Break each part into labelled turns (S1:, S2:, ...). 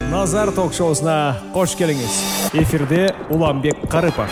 S1: Назар ток-шоусуна кош келиңиз. Эфирде Уланбек Карыпов.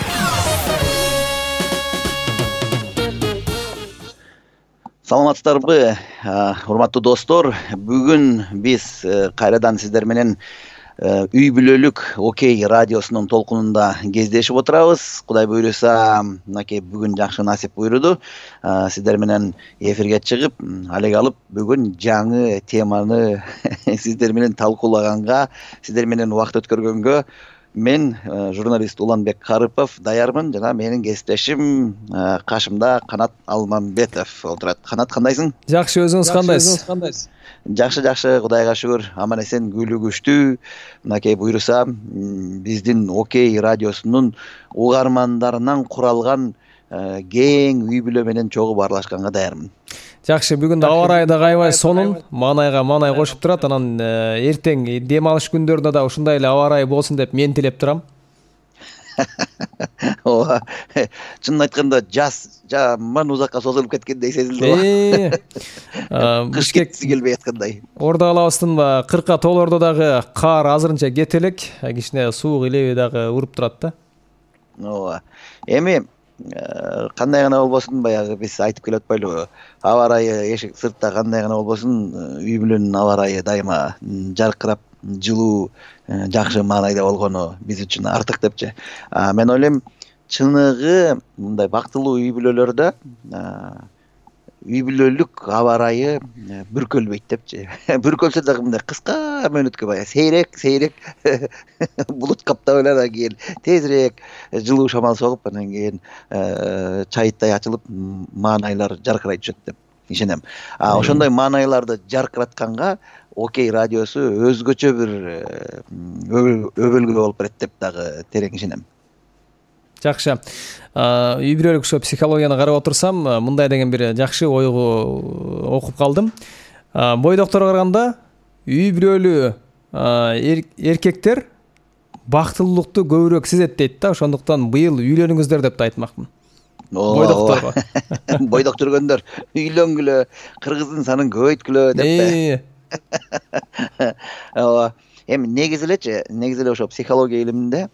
S2: Саламатсыздарбы, урматтуу достор. Бүгүн биз кайрадан сиздер менен үй бүлөлүк Окей радиосунун толкунунда кездешип отурабыз. Кудай буйруса, мынакей бүгүн жакшы насип буйруду. Сиздер менен эфирге чыгып, алек алып, бүгүн жаңы теманы сиздер менен талкуулаганга, сиздер менен убакыт өткөргөнгө мен журналист Уланбек Карыпов даярмын жана менин кесиптешим кашымда Канат Алмамбетов отурат. Канат, кандайсың?
S1: Жакшы, өзүңүз кандайсыз?
S2: Жакшы, Кудайга шүгүр, аман эсен, күйлүү күчтүү. Мынакей буйруса, биздин Окей радиосунун угармандарынан куралган кең үй бүлө менен чогуу баарлашканга даярмын.
S1: Жакшы, бүгүн аба ырайы да аябай сонун, маанайга маанай кошуп турат. Анан эртең дем алыш күндөрүндө да ушундай эле аба ырайы болсун деп мен тилеп турам.
S2: Ооба, чынын айтканда жаз жаман узакка созулуп кеткендей сезилди. Кыш кеткиси келбей аткандай.
S1: Ордо калабыздын кырка тоолордо дагы кар азырынча кете элек, кичине суук илеби дагы уруп турат да.
S2: Ооба. Эми кандай гана болбосун, баягы биз айтып келип атпайлыбы, аба ырайы эшик сыртта кандай гана болбосун, үй бүлөнүн аба ырайы дайыма жаркырап, жылуу, жакшы маанайда болгону биз үчүн артык депчи. Мен ойлойм, чыныгы мындай бактылуу үй бүлөлөрдө үй бүлөлүк аба ырайы бүркөлбөйт депчи. Бүркөлсө дагы мындай кыска мөөнөткө баягы сейрек булут каптап эле, анан кийин тезирээк жылуу шамал согуп, анан кийин чайыттай ачылып, маанайлар жаркырай түшөт деп ишенем. Ошондой маанайларды жаркыратканга Окей радиосу өзгөчө бир өбөлгө болуп берет деп дагы терең ишенем.
S1: Жакшы. Үй бүлөлүк ошо психологияны карап отурсам, мындай деген бир жакшы ойгу окуп калдым. Бойдокторго караганда үй бүлөлүү эркектер бактылуулукту көбүрөөк сезет дейт да. Ошондуктан быйыл үйлөнүңүздөр деп да айтмакмын. Бойдокторго.
S2: Бойдоктөргөндөр үйлөнгүлө, кыргыздын санын көбөйткүлө деп. Ооба. Эми негизи эле ошо психология илиминде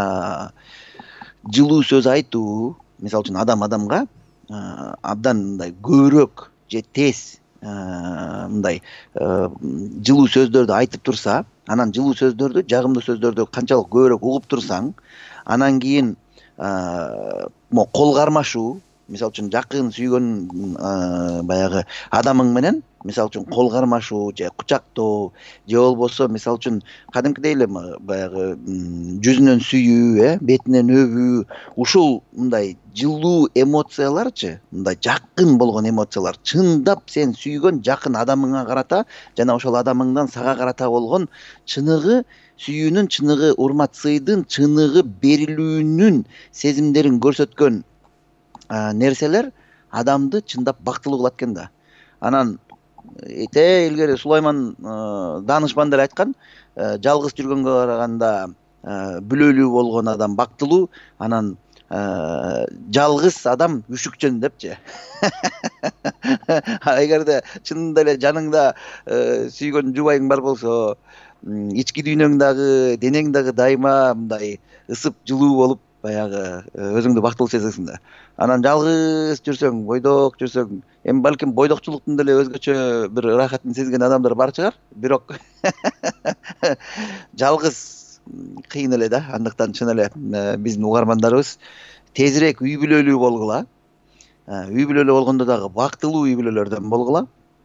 S2: жылуу сөз айтуу, мисалы үчүн адамга абдан мындай көбүрөөк же тез мындай жылуу сөздөрдү айтып турса, анан жылуу сөздөрдү, жагымдуу сөздөрдү канчалык көбүрөөк угуп турсаң, анан кийин кол кармашуу, мисалы үчүн жакын сүйгөн баягы адамың менен, мисалы үчүн кол кармашуу же кучактоо, же болбосо мисалы үчүн кадимкидей эле баягы жүзүнөн сүйүү, бетинен өбүү, ушул мындай жылуу эмоцияларчы, мындай жакын болгон эмоциялар, чындап сен сүйгөн жакын адамыңа карата жана ошол адамыңдан сага карата болгон чыныгы сүйүүнүн, чыныгы урмат сыйдын, чыныгы берилүүнүн сезимдерин көрсөткөн нерселер адамды чындап бактылуу кылат экен да. Анан илгери Сулайман даанышмандар айткан, жалгыз жүргөнгө караганда бүлөлүү болгон адам бактылуу, анан жалгыз адам үшүкчөн депчи. Эгерде чынында эле жаныңда сүйгөн жубайың бар болсо, ички дүйнөң дагы, денең дагы дайыма мындай ысып, жылуу болуп, баягы өзүңдү бактылуу сезесиң да. Анан жалгыз жүрсөң, бойдок жүрсөң, эми балким бойдокчулуктун деле өзгөчө бир ырахатын сезген адамдар бар чыгар, бирок жалгыз кыйын эле да. Андыктан чын эле биздин угармандарыбыз тезирээк үй бүлөлүү болгула. Үй бүлөлүү болгондо дагы бактылуу үй бүлөлөрдөн болгула.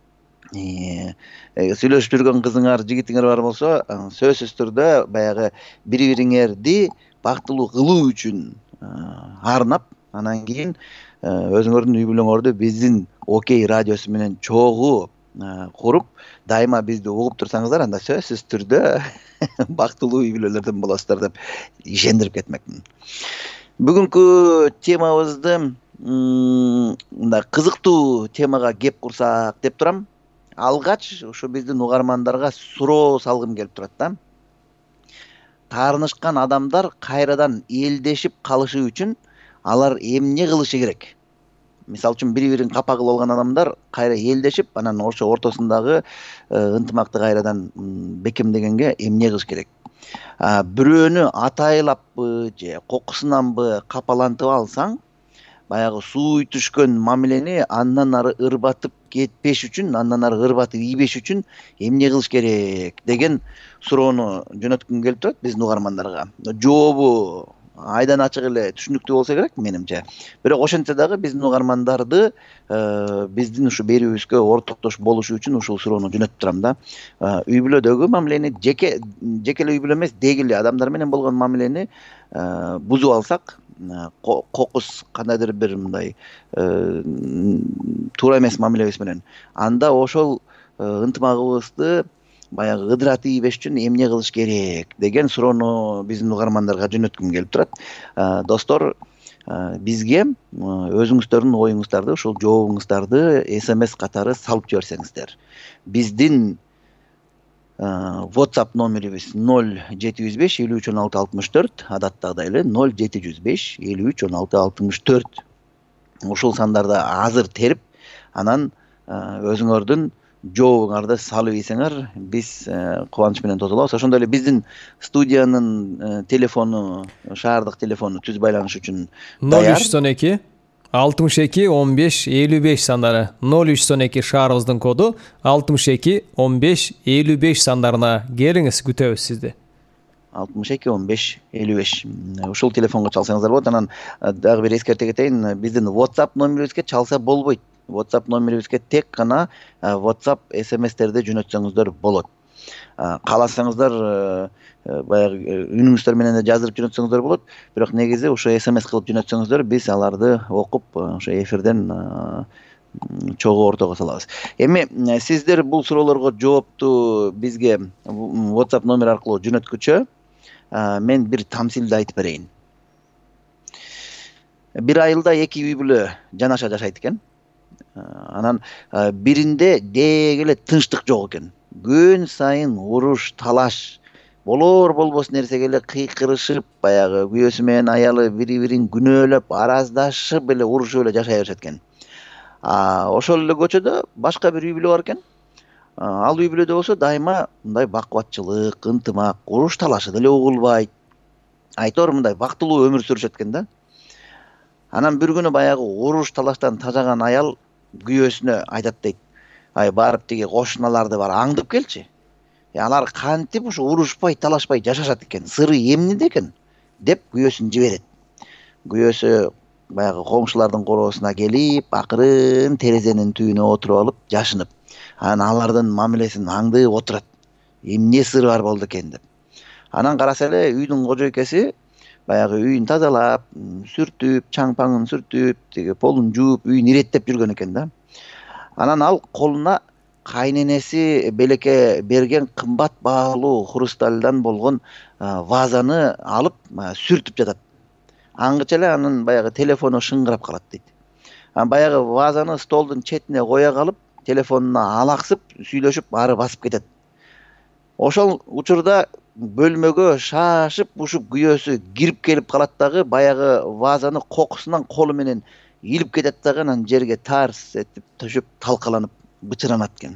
S2: Сүйлөшүп жүргөн кызыңар, жигитиңер бар болсо, сөзсүз түрдө баягы бири-бириңерди бактылуу кылуу үчүн арнап, анан кийин өзүңөрдүн үй бүлөңөрдү биздин Окей радиосу менен чогуу куруп, дайыма бизди угуп турсаңыздар, анда сөзсүз түрдө бактылуу үй бүлөлөрдөн болосуздар деп ишендирип кетмекмин. Бүгүнкү темабызды мындай кызыктуу темага кеп курсак деп турам. Алгач ушу биздин угармандарга суроо салгым келип турат да. Таарынышкан адамдар кайрадан элдешип калышы үчүн алар эмне кылышы керек мисалы үчүн бири бирин капа кылып алган адамдар кайра элдешип, анан ошо ортосундагы ынтымакты кайрадан бекемдегенге эмне кылыш керек? Бирөөнү атайлаппы же кокусунанбы капалантып алсаң, баягы сууй түшкөн мамилени андан ары ырбатып кетпеш үчүн, андан ары ырбатып ийбеш үчүн эмне кылыш керек деген суроону жөнөткүм келип турат биздин угармандарга. Жообу айдан ачык эле түшүнүктүү болсо керек менимче. Бирок ошентсе дагы биздин угармандарды биздин ушу берүүбүзгө ортоктош болушу үчүн ушул суроону жөнөтүп турам да. Үй бүлөдөгү мамилени жеке эле үй бүлө эмес, деги эле адамдар менен болгон мамилени бузуп алсак, кокус кандайдыр бир мындай туура эмес мамилебиз менен, анда ошол ынтымагыбызды баягы ыдырата ийбеш үчүн эмне кылыш керек деген суроону биздин угармандарга жөнөткүм келип турат. Достор, бизге өзүңүздөрдүн оюңуздарды, ушул жообуңуздарды SMS катары салып жиберсеңиздер. Биздин WhatsApp номерибиз 0705-531664, адаттагыдай эле 0705-531664. Ушул сандарды азыр терип, анан өзүңөрдүн жообуңарды салып ийсеңер, биз кубаныч менен тосулабыз. Ошондой эле биздин студиянын телефону, шаардык телефону түз байланыш үчүн
S1: 0312 62 15 55 сандары. 0312 шаарыбыздын коду 62 15 55 сандарына келиңиз, күтөбүз сизди.
S2: 62 15 55. Ушул телефонго чалсаңыздар болот. Анан дагы бир эскерте кетейин, биздин WhatsApp номерибизге чалса болбойт. WhatsApp номерибизге тек гана WhatsApp SMS-терди жөнөтсөңүздөр болот. Кааласаңыздар баягы үнүңүздөр менен да жаздырып жөнөтсөңүздөр болот. Бирок негизи ошо SMS кылып жөнөтсөңүздөр, биз аларды окуп, ошо эфирден чогуу ортого салабыз. Эми сиздер бул суроолорго жоопту бизге WhatsApp номер аркылуу жөнөткүчө, мен бир тамсилди айтып берейин. Бир айылда эки үй бүлө жанаша жашайт экен. Анан биринде деги эле тынчтык жок экен. Күн сайын уруш, талаш, болор болбос нерсеге эле кыйкырышып, баягы күйөөсү менен аялы бири-бирин күнөөлөп, араздашып эле урушуп эле жашай беришет экен. Ошол эле көчөдө башка бир үй бүлө бар экен. Ал үй бүлөдө болсо дайыма мындай бакубатчылык, ынтымак, уруш талашы деле угулбайт. Айтор мындай бактылуу өмүр сүрүшөт экен да. Анан бир күнү баягы уруш талаштан тажаган аял күйөөсүнө айтат дейт: "Ай, барып тиги кошуналарды бар аңдып келчи. Алар кантип ушу урушпай, талашпай жашашат экен? Сыры эмнеде экен?" деп күйөөсүн жиберет. Күйөөсү баягы коңшулардын короосуна келип, акырын терезенин түбүнө отуруп алып, жашынып, анан алардын мамилесин аңдып отурат. Эмне сыры бар болду экен деп. Анан караса эле үйдүн кожойкеси баягы үйүн тазалап, сүртүп, чаң-паңын сүртүп, тиги полун жууп, үйүн иреттеп жүргөн экен да. Анан ал колуна кайненеси белекке берген кымбат баалуу хрустальдан болгон вазаны алып сүртүп жатат. Аңгыча эле анын баягы телефону шыңгырап калат дейт. Баягы вазаны столдун четине кое калып, телефонуна алаксып, сүйлөшүп, ары басып кетет. Ошол учурда бөлмөгө шашып ушуп күйөөсү кирип келип калат дагы, баягы вазаны кокусунан колу менен илип кетет дагы, анан жерге тарс этип төшөп талкаланып бычыранат экен.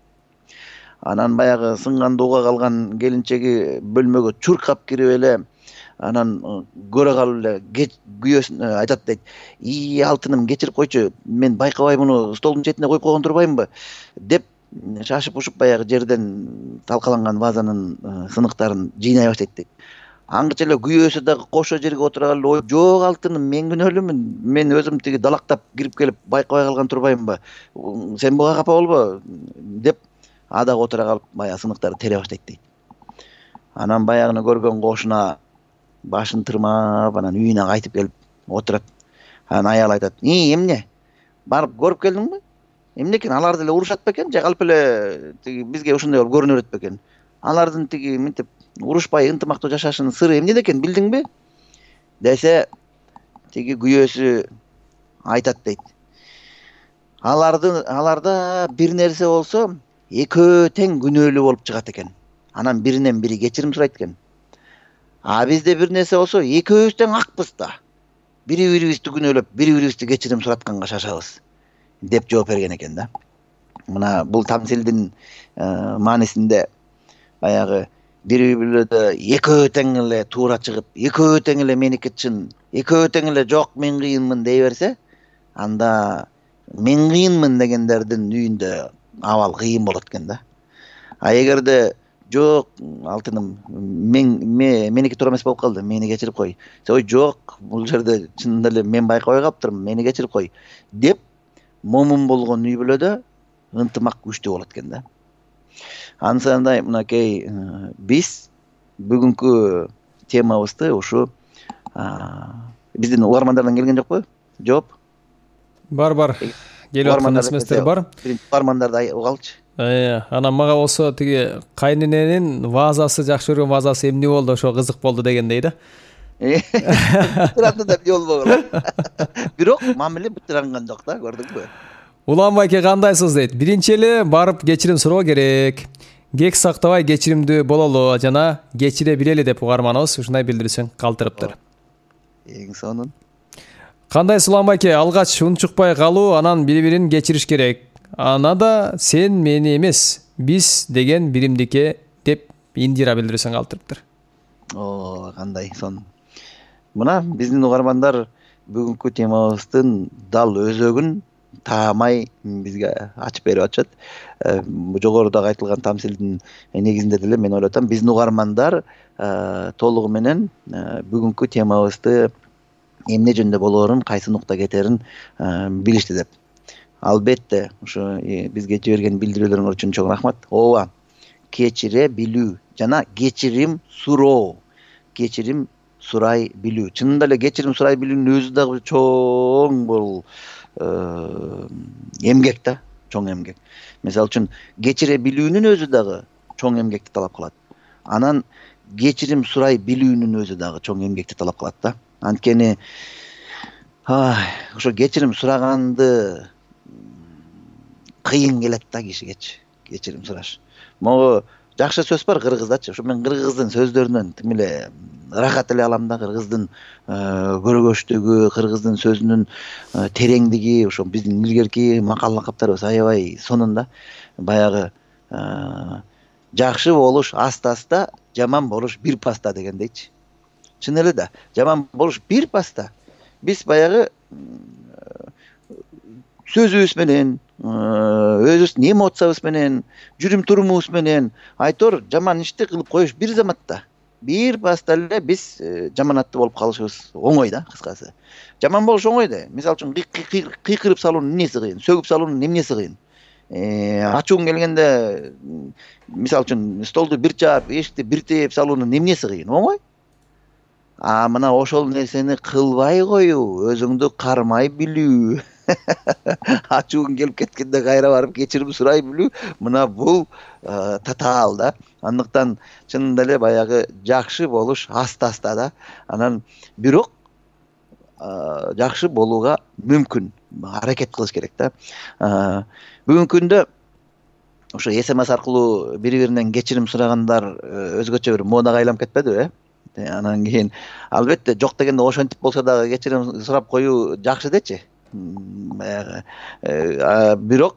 S2: Анан баягы сынган дууга калган келинчеги бөлмөгө чуркап кирип эле, анан көрө калып эле күйөөсүнө айтат дейт: "Алтыным, кечирип койчу, мен байкабай муну столдун четине коюп койгон турбаймынбы?" деп шашып ушуп баягы жерден талкаланган вазанын сыныктарын жыйнай баштайт дейт. Аңгыча эле күйөөсү дагы кошо жерге отура калып: "Ой, жок алтыным, мен күнөөлүүмүн. Мен өзүм тиги далактап кирип келип байкабай калган турбаймынбы? Сен буга капа болбо" деп дагы отура калып, баягы сыныктарды тере баштайт дейт. Анан баягыны көргөн кошуна башын тырмап, анан үйүнө кайтып келип отурат. Анан аял айтат: "Эмне? Барып көрүп келдиңби? Эмне экен? Алар деле урушат бекен? Же калп эле тиги бизге ошондой болуп көрүнө берет бекен? Алардын тиги мынтип урушпай ынтымактуу жашашынын сыры эмнеде экен, билдиңби?" десе, тиги күйөөсү айтат дейт: "Аларда бир нерсе болсо, экөө тең күнөөлүү болуп чыгат экен. Анан биринен бири кечирим сурайт экен. А бизде бир нерсе болсо, экөөбүз тең акпыз да. бири бирибизди күнөөлөп, бири бирибизди кечирим суратканга шашабыз деп жооп берген экен да. Мына бул тамсилдин маанисинде баягы бири бирөдө экөө тең эле туура чыгып, экөө тең эле меники чын, экөө тең эле жок мен кыйынмын дей берсе, анда мен кыйынмын дегендердин үйүндө абал кыйын болот экен да. А эгерде жок алтыным меники туура эмес болуп калды, мени кечирип кой. Ой жок, бул жерде чынында эле мен байкабай калыптырмын, мени кечирип кой деп момун болгон үй бүлөдө ынтымак күчтүү болот экен да. Ансандай мынакей биз бүгүнкү темабызды ушу биздин угармандардан келген жокпу? Жооп?
S1: Бар. Келип аткан смстер бар.
S2: Угармандарды угалчы.
S1: Анан мага болсо тиги кайнененин вазасы, жакшы көргөн вазасы эмне болду, ошо кызык болду дегендей да.
S2: Бутыраңды деп болбогула. Бирок мамиле бутыранган жок да, көрдүңбү?
S1: Улан байке кандайсыз дейт. Биринчи эле барып кечирим суроо керек. Кек сактабай кечиримдүү бололу жана кечире билели деп угарманыбыз ушундай билдирүүсүн калтырыптыр.
S2: Эң сонун.
S1: Кандайсыз Улан байке, алгач унчукпай калуу, анан бири-бирин кечириш керек. Ана да сен мени эмес, биз деген биримдике деп индира билдирүүсүн калтырыптыр.
S2: Кандай сонун. Мына биздин угармандар бүгүнкү темабыздын дал өзөгүн таамай бизге ачып берип атышат. Жогоруда айтылган тамсилдин негизинде деле мен ойлоп атам, биздин угармандар толугу менен бүгүнкү темабызды эмне жөнүндө болоорун, кайсы нукта кетерин билишти деп. Албетте, ушу бизге жиберген билдирүүлөрүңөр үчүн чоң рахмат. Ооба, кечире билүү жана кечирим суроо, кечирим сурай билүү. Чынында эле кечирим сурай билүүнүн өзү дагы чоң бул эмгек да, чоң эмгек. Мисалы үчүн кечире билүүнүн өзү дагы чоң эмгекти талап кылат. Анан кечирим сурай билүүнүн өзү дагы чоң эмгекти талап кылат да. Анткени ошо кечирим сураганды кыйын келет да кишигечи, кечирим сураш. Могу жакшы сөз бар кыргыздачы. Ошо мен кыргыздын сөздөрүнөн тим эле ырахат эле алам да, кыргыздын көрөгөчтүгү, кыргыздын сөзүнүн тереңдиги, ошо биздин илгерки макал лакаптарыбыз аябай сонун да. Баягы жакшы болуш аста-аста, жаман болуш бир паста дегендейчи. Чын эле да, жаман болуш бир паста. Биз баягы сөзүбүз менен, өзүбүздүн эмоциябыз менен, жүрүм турумубуз менен айтор жаман ишти кылып коюш бир заматта. Бир паста эле биз жаманаттуу болуп калышыбыз оңой да, кыскасы. Жаман болуш оңой да. Мисалы үчүн кыйкырып салуунун эмнеси кыйын, сөгүп салуунун эмнеси кыйын. Ачууң келгенде, мисалы үчүн столду бир чаап, эшикти бир тээп салуунун эмнеси кыйын, оңой. А мына ошол нерсени кылбай коюу, өзүңдү кармай билүү, ачууң келип кеткенде кайра барып кечирим сурай билүү, мына бул татаал да. Андыктан чынында эле баягы жакшы болуш аста-аста да. Анан бирок жакшы болууга мүмкүн, аракет кылыш керек да. Бүгүнкү күндө ошо СМС аркылуу бири-биринен кечирим сурагандар өзгөчө бир модага айланып кетпедиби? Анан кийин албетте жок дегенде ошентип болсо дагы кечирим сурап коюу жакшы дечи. Баягы бирок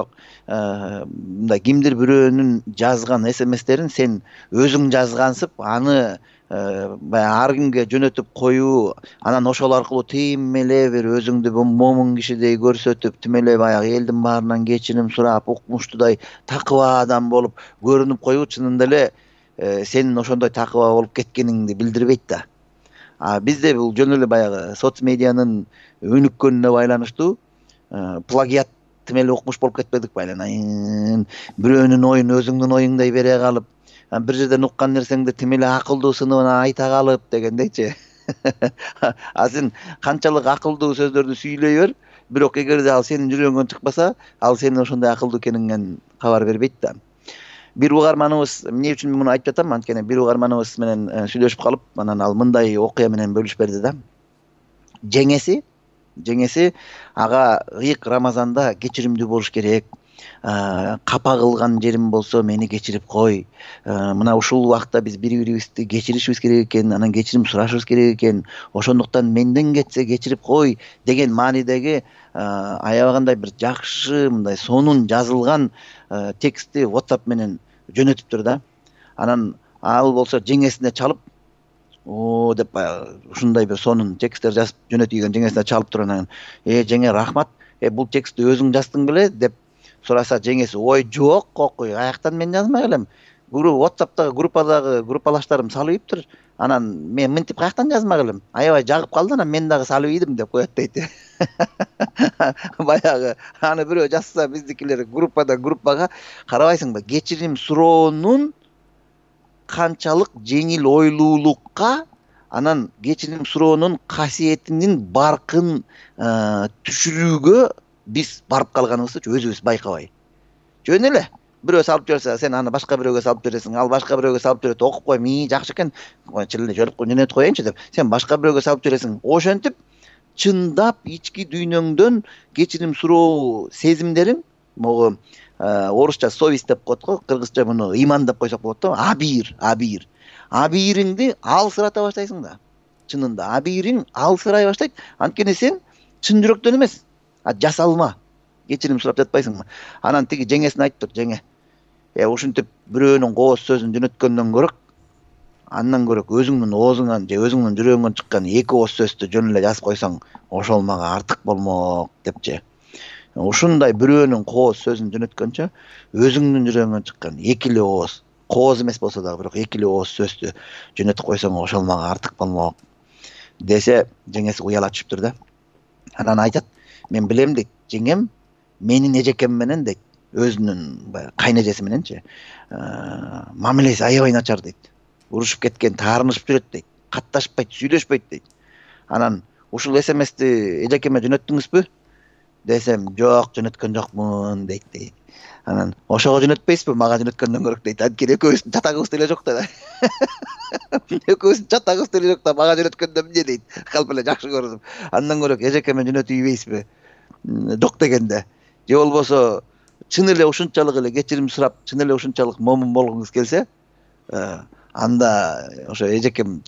S2: мындай кимдир бирөөнүн жазган СМСтерин сен өзүң жазгансып, аны баягы ар кимге жөнөтүп коюу, анан ошол аркылуу тим эле бир өзүңдү момун кишидей көрсөтүп, тим эле баягы элдин баарынан кечирим сурап, укмуштуудай такыба адам болуп көрүнүп коюу чынында эле сенин ошондой такыба болуп кеткениңди билдирбейт да. Бизде бул жөн эле баягы соц медианын өнүккөнүнө байланыштуу плагиат тим эле укмуш болуп кетпедик байланайын. Бирөөнүн оюн өзүңдүн оюңдай бере калып, бир жерден уккан нерсеңди тим эле акылдуу сыныбына айта калып дегендейчи. Сен канчалык акылдуу сөздөрдү сүйлөй бер, бирок эгерде ал сенин жүрөгүңөн чыкпаса, ал сенин ошондой акылдуу экениңден кабар бербейт да. Бир угарманыбыз, эмне үчүн муну айтып жатам? Анткени бир угарманыбыз менен сүйлөшүп калып, анан ал мындай окуя менен бөлүшүп берди да. Жеңеси ага ыйык Рамазанда кечиримдүү болуш керек. капа кылган жерим болсо мени кечирип кой, мына ушул убакта биз бири бирибизди кечиришибиз керек экен, анан кечирим сурашыбыз керек экен, ошондуктан менден кетсе кечирип кой деген маанидеги аябагандай бир жакшы мындай сонун жазылган текстти WhatsApp менен жөнөтүптүр да. Анан ал болсо жеңесине чалып деп баягы ушундай бир сонун тексттер жазып жөнөтүйгөн жеңесине чалып туруп анан жеңе рахмат, бул текстти өзүң жаздың беле деп сураса, жеңеси ой жок кокуй, каяктан мен жазмак элем, WhatsApp'тагы группалаштарым салып ийиптир, анан мен мынтип каяктан жазмак элем, аябай жагып калды, анан мен дагы салып ийдим деп коет дейт. Баягы аны бирөө жазса биздикилер группага карабайсыңбы, кечирим суроонун канчалык жеңил ойлуулукка, анан кечирим суроонун касиетинин баркын түшүрүүгө биз барып калганыбызды өзүбүз байкабай. Жөн эле бирөө салып жиберсе, сен аны башка бирөөгө салып бересиң, ал башка бирөөгө салып берет, окуп кой, жакшы экен, жөнөтүп коеюнчу деп, сен башка бирөөгө салып жибересиң. Ошентип чындап ички дүйнөңдөн кечирим суроо сезимдериң, могу орусча совесть деп коет го, кыргызча муну иман деп койсок болот да, абийириңди алсырата баштайсың да. Чынында абийириң алсырай баштайт, анткени сен чын жүрөктөн эмес, жасалма кечирим сурап жатпайсыңбы. Анан тиги жеңесине айтыптыр, жеңе ушинтип бирөөнүн кооз сөзүн жөнөткөндөн андан көрөк өзүңдүн оозуңан же өзүңдүн жүрөгүңөн чыккан 2 ооз сөздү жөн эле жазып койсоң, ошол мага артык болмок депчи. Ушундай бирөөнүн кооз сөзүн жөнөткөнчө өзүңдүн жүрөгүңөн чыккан 2 эле ооз, кооз эмес болсо дагы бирок 2 эле ооз сөздү жөнөтүп койсоң, ошол мага артык болмок десе, жеңеси уяла түшүптүр да. Анан айтат, мен билем дейт, жеңем менин эжекем менен дейт, өзүнүн кайнэжеси мененчи мамилеси аябай начар дейт. Урушуп кеткен, таарынышып жүрөт дейт, катташпайт, сүйлөшпөйт дейт. Анан ушул СМСти эжекеме жөнөттүңүзбү десем, жок, жөнөткөн жокмун дейт. Анан ошого жөнөтпөйсүзбү, мага жөнөткөндөн көрөк дейт. Анткени экөөбүздүн чатагыбыз деле жок да. Экөөбүздүн чатагыбыз деле жок да, мага жөнөткөндө эмне дейт. Калп эле жакшы көрүп. Андан көрөк эжекеме жөнөтүп ийбейсизби? Жок дегенде. Же болбосо чын эле ушунчалык эле кечирим сурап, чын эле ушунчалык момун болгуңуз келсе, анда ошо эжекем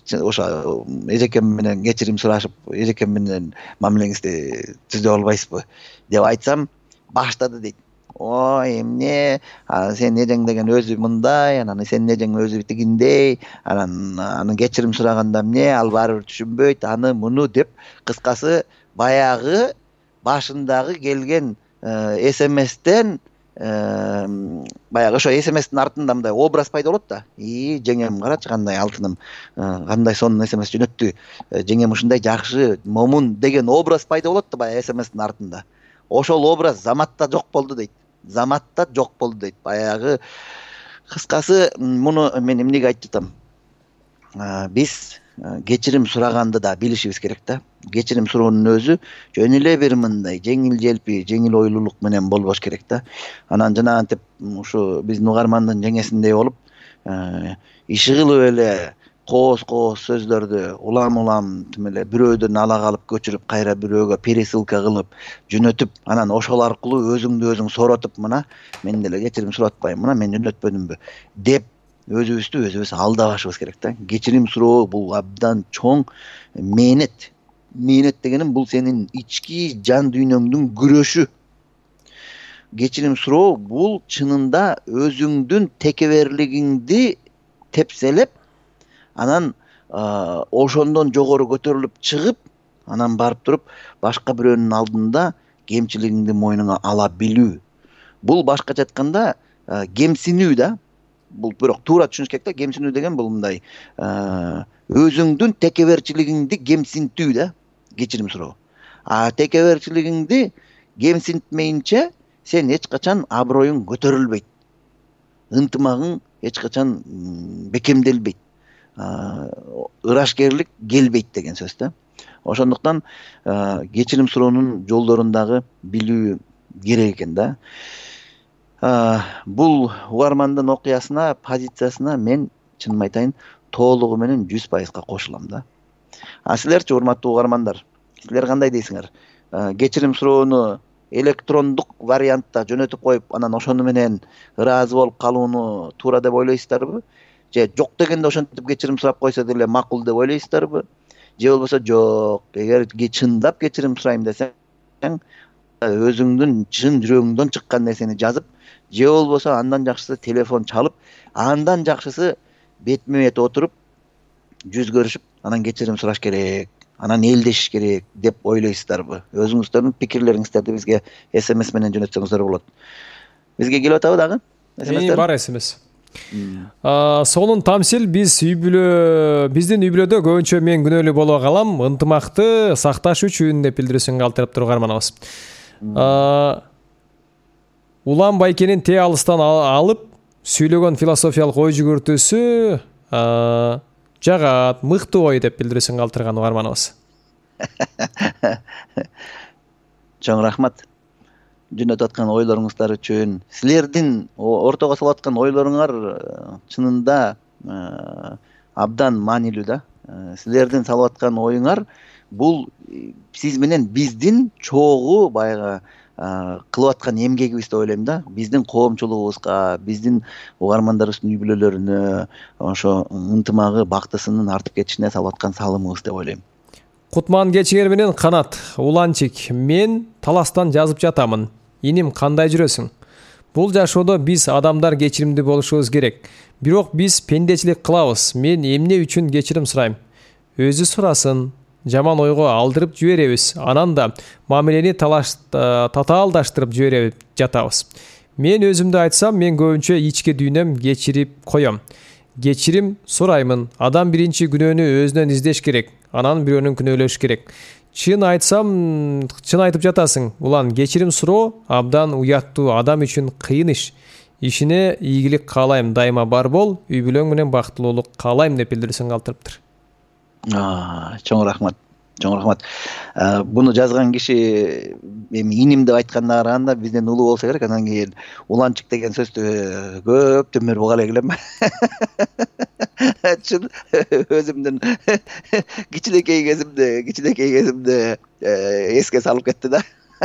S2: менен кечирим сурашып, эжекем менен мамилеңизди түзө албайсызбы деп айтсам, баштады дейт. Ой, эмне, сен эжең деген өзү мындай, анан сен эжең өзү тигиндей, анан кечирим сураганда эмне, ал баары бир түшүнбөйт, аны муну деп, кыскасы баягы башындагы келген СМСтен баягы ошо СМСтин артында мындай образ пайда болот да. Жеңем карачы кандай алтыным, кандай сонун СМС жөнөттү, жеңем ушундай жакшы, момун деген образ пайда болот да баягы СМСтин артында. Ошол образ заматта жок болду дейт. Баягы кыскасы муну мен эмнеге айтып жатам? Биз кечирим сураганды да билишибиз керек да. Кечирим суроонун өзү жөн эле бир мындай жеңил желпи, жеңил ойлуулук менен болбош керек да. Анан жанагынтип ушу биздин угармандын жеңесиндей болуп, иши кылып эле кооз сөздөрдү улам тим эле бирөөдөн ала калып көчүрүп, кайра бирөөгө пересылка кылып жөнөтүп, анан ошол аркылуу өзүңдү өзүң сооротуп, мына мен деле кечирим суратпайм, мына мен жөнөтпөдүмбү деп өзүбүз алдабашыбыз керек да. Кечирим суроо бул абдан чоң мээнет. Мээнет дегеним бул сенин ички жан дүйнөңдүн күрөшү. Кечирим суроо бул чынында өзүңдүн текеберлигиңди тепселеп, анан ошондон жогору көтөрүлүп чыгып, анан барып туруп башка бирөөнүн алдында кемчилигиңди мойнуңа ала билүү. Бул башкача айтканда кемсинүү да. Бул бирок туура түшүнүш керек да. Кемсинүү деген бул мындай өзүңдүн текеберчилигиңди кемсинтүү да, кечирим суроо. Текеберчилигиңди кемсинтмейинче сен эч качан аброюң көтөрүлбөйт. Ынтымагың эч качан бекемделбейт. Ырашкерлик келбейт деген сөз да. Ошондуктан кечирим суроонун жолдорун дагы билүү керек экен да. Бул угармандын окуясына, позициясына мен чынын айтайын толугу менен 100% кошулам да. Силерчи, урматтуу угармандар, силер кандай дейсиңер? Кечирим суроону электрондук вариантта жөнөтүп коюп, анан ошону менен ыраазы болуп калууну туура деп ойлойсуздарбы? Же жок дегенде ошентип кечирим сурап койсо деле макул деп ойлойсуздарбы? Же болбосо жок, эгер чындап кечирим сурайм десең, өзүңдүн чын жүрөгүңдөн чыккан нерсени жазып, же болбосо андан жакшысы телефон чалып, андан жакшысы бетме бет отуруп жүз көрүшүп, анан кечирим сураш керек, анан элдешиш керек деп ойлойсуздарбы? Өзүңүздөрдүн пикирлериңиздерди бизге SMS менен жөнөтсөңүздөр болот. Бизге келип атабы дагы?
S1: Бар SMS. Сонун тамсил, биздин үй бүлөдө көбүнчө мен күнөөлүү боло калам, ынтымакты сакташ үчүн деп билдирүүсүн калтырып турган арманыбыз. Улан Байкенин те алыстан алып сүйлөгөн философиялык ой жүгүртүүсү жагат, мыкты ой деп билдирүүсүн калтырган угарманыбыз.
S2: Чоң рахмат жөнөтүп аткан ойлоруңуздар үчүн. Силердин ортого салып аткан ойлоруңар чынында абдан маанилүү да. Силердин салып аткан оюңар бул сиз менен биздин чогуу баягы кылып аткан эмгегибиз деп ойлойм да. Биздин коомчулугубузга, биздин угармандарыбыздын үй бүлөлөрүнө ошо ынтымагы, бактысынын артып кетишине салып аткан салымыбыз деп ойлойм.
S1: Кутман Кечиңер менен Канат, Уланчик, мен таластан жазып жатамын. Иним, кандай жүрөсүң? Бул жашоодо биз адамдар кечиримдүү болушубуз керек. Бирок биз пендечилик кылабыз. Мен эмне үчүн кечирим сурайм? Өзү сурасын. Жаман ойго алдырып жиберебиз. Анан да мамилени татаалдаштырып жиберип жатабыз. Мен өзүмдү айтсам, мен көбүнчө ички дүйнөм кечирип коем. Кечирим сураймын. Адам биринчи күнөөнү өзүнөн издеш керек. Анан бирөөнүн күнөөлөш керек. Чын айтып жатасың. Улан, кечирим суроо абдан уяттуу, адам үчүн кыйын иш. Ишине ийгилик каалайм, дайыма бар бол, үй бүлөң менен бактылуулук каалайм деп билдирүүсүн калтырыптыр.
S2: Чоң рахмат. Чоң рахмат. Буну жазган киши эми иним деп айтканына караганда бизден улуу болсо керек. Анан кийин Уланчык деген сөздү көптөн бери уга эле келем. Чын өзүмдүн кичинекей кезимде эске салып кетти да.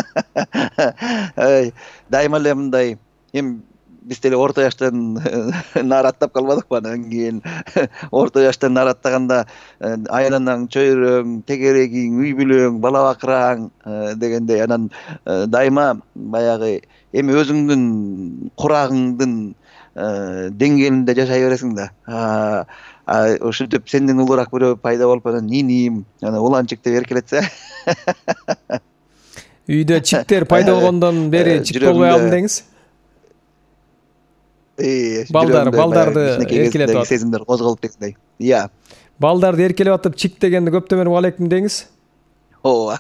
S2: Дайыма эле мындай, эми биз деле орто жаштан нараттап калбадыкпы? Анан кийин орто жаштан нараттаганда айланаң, чөйрөң, тегерегиң, үй бүлөң, бала бакыраң дегендей, анан дайыма баягы эми өзүңдүн курагыңдын деңгээлинде жашай бересиң да. Ушинтип сенден улуураак бирөө пайда болуп, анан иним, анан Уланчык деп эркелетсе.
S1: Үйдө чиктер пайда болгондон бери чик болбой алдым деңиз. Балдарды эркелетип атып,
S2: сезимдер козголуп дегендей. Иә.
S1: Балдарды эркелеп атып, чик дегенди көптөн бери уга электим деңиз.
S2: Ооба.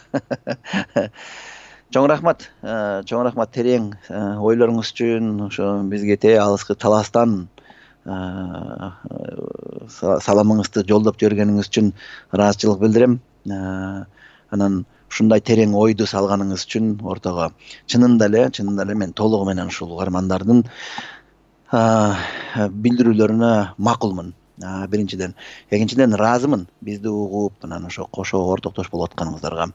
S2: Чоң рахмат терең ойлоруңуз үчүн, ошо бизге те алыскы таластан саламыңызды жолдоп жибергениңиз үчүн ыраазычылык билдирем. Анан ушундай терең ойду салганыңыз үчүн ортого чынында эле мен толугу менен ушул угармандардын билдирүүлөрүнө макулмун. Биринчиден, экинчиден ыраазымын бизди угуп, анан ошо кошо ортоктош болуп атканыңыздарга.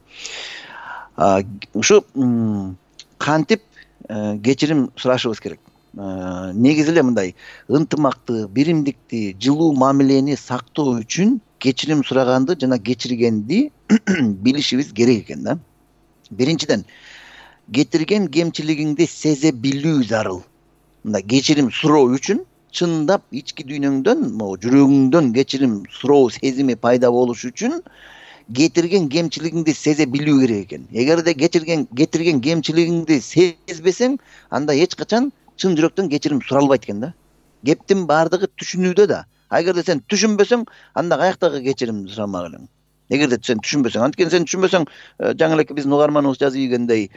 S2: Ушу кантип кечирим сурашыбыз керек. Негизи эле мындай ынтымакты, биримдикти, жылуу мамилени сактоо үчүн кечирим сураганды жана кечиргенди билишибиз керек экен да. Биринчиден, кетирген кемчилигиңди сезе билүү зарыл. Мындай кечирим суроо үчүн чындап ички дүйнөңдөн, жүрөгүңдөн кечирим суроо сезими пайда болуш үчүн кетирген кемчилигиңди сезе билүү керек экен. Эгерде кетирген кемчилигиңди сезбесең, анда эч качан чын жүрөктөн кечирим суралбайт экен да. Кептин баардыгы түшүнүүдө да. Эгерде сен түшүнбөсөң, анда каяктагы кечирим сурамак элең. Эгерде сен түшүнбөсөң, анткени сен түшүнбөсөң, жаңы эле биздин угарманыбыз жазып ийгендей,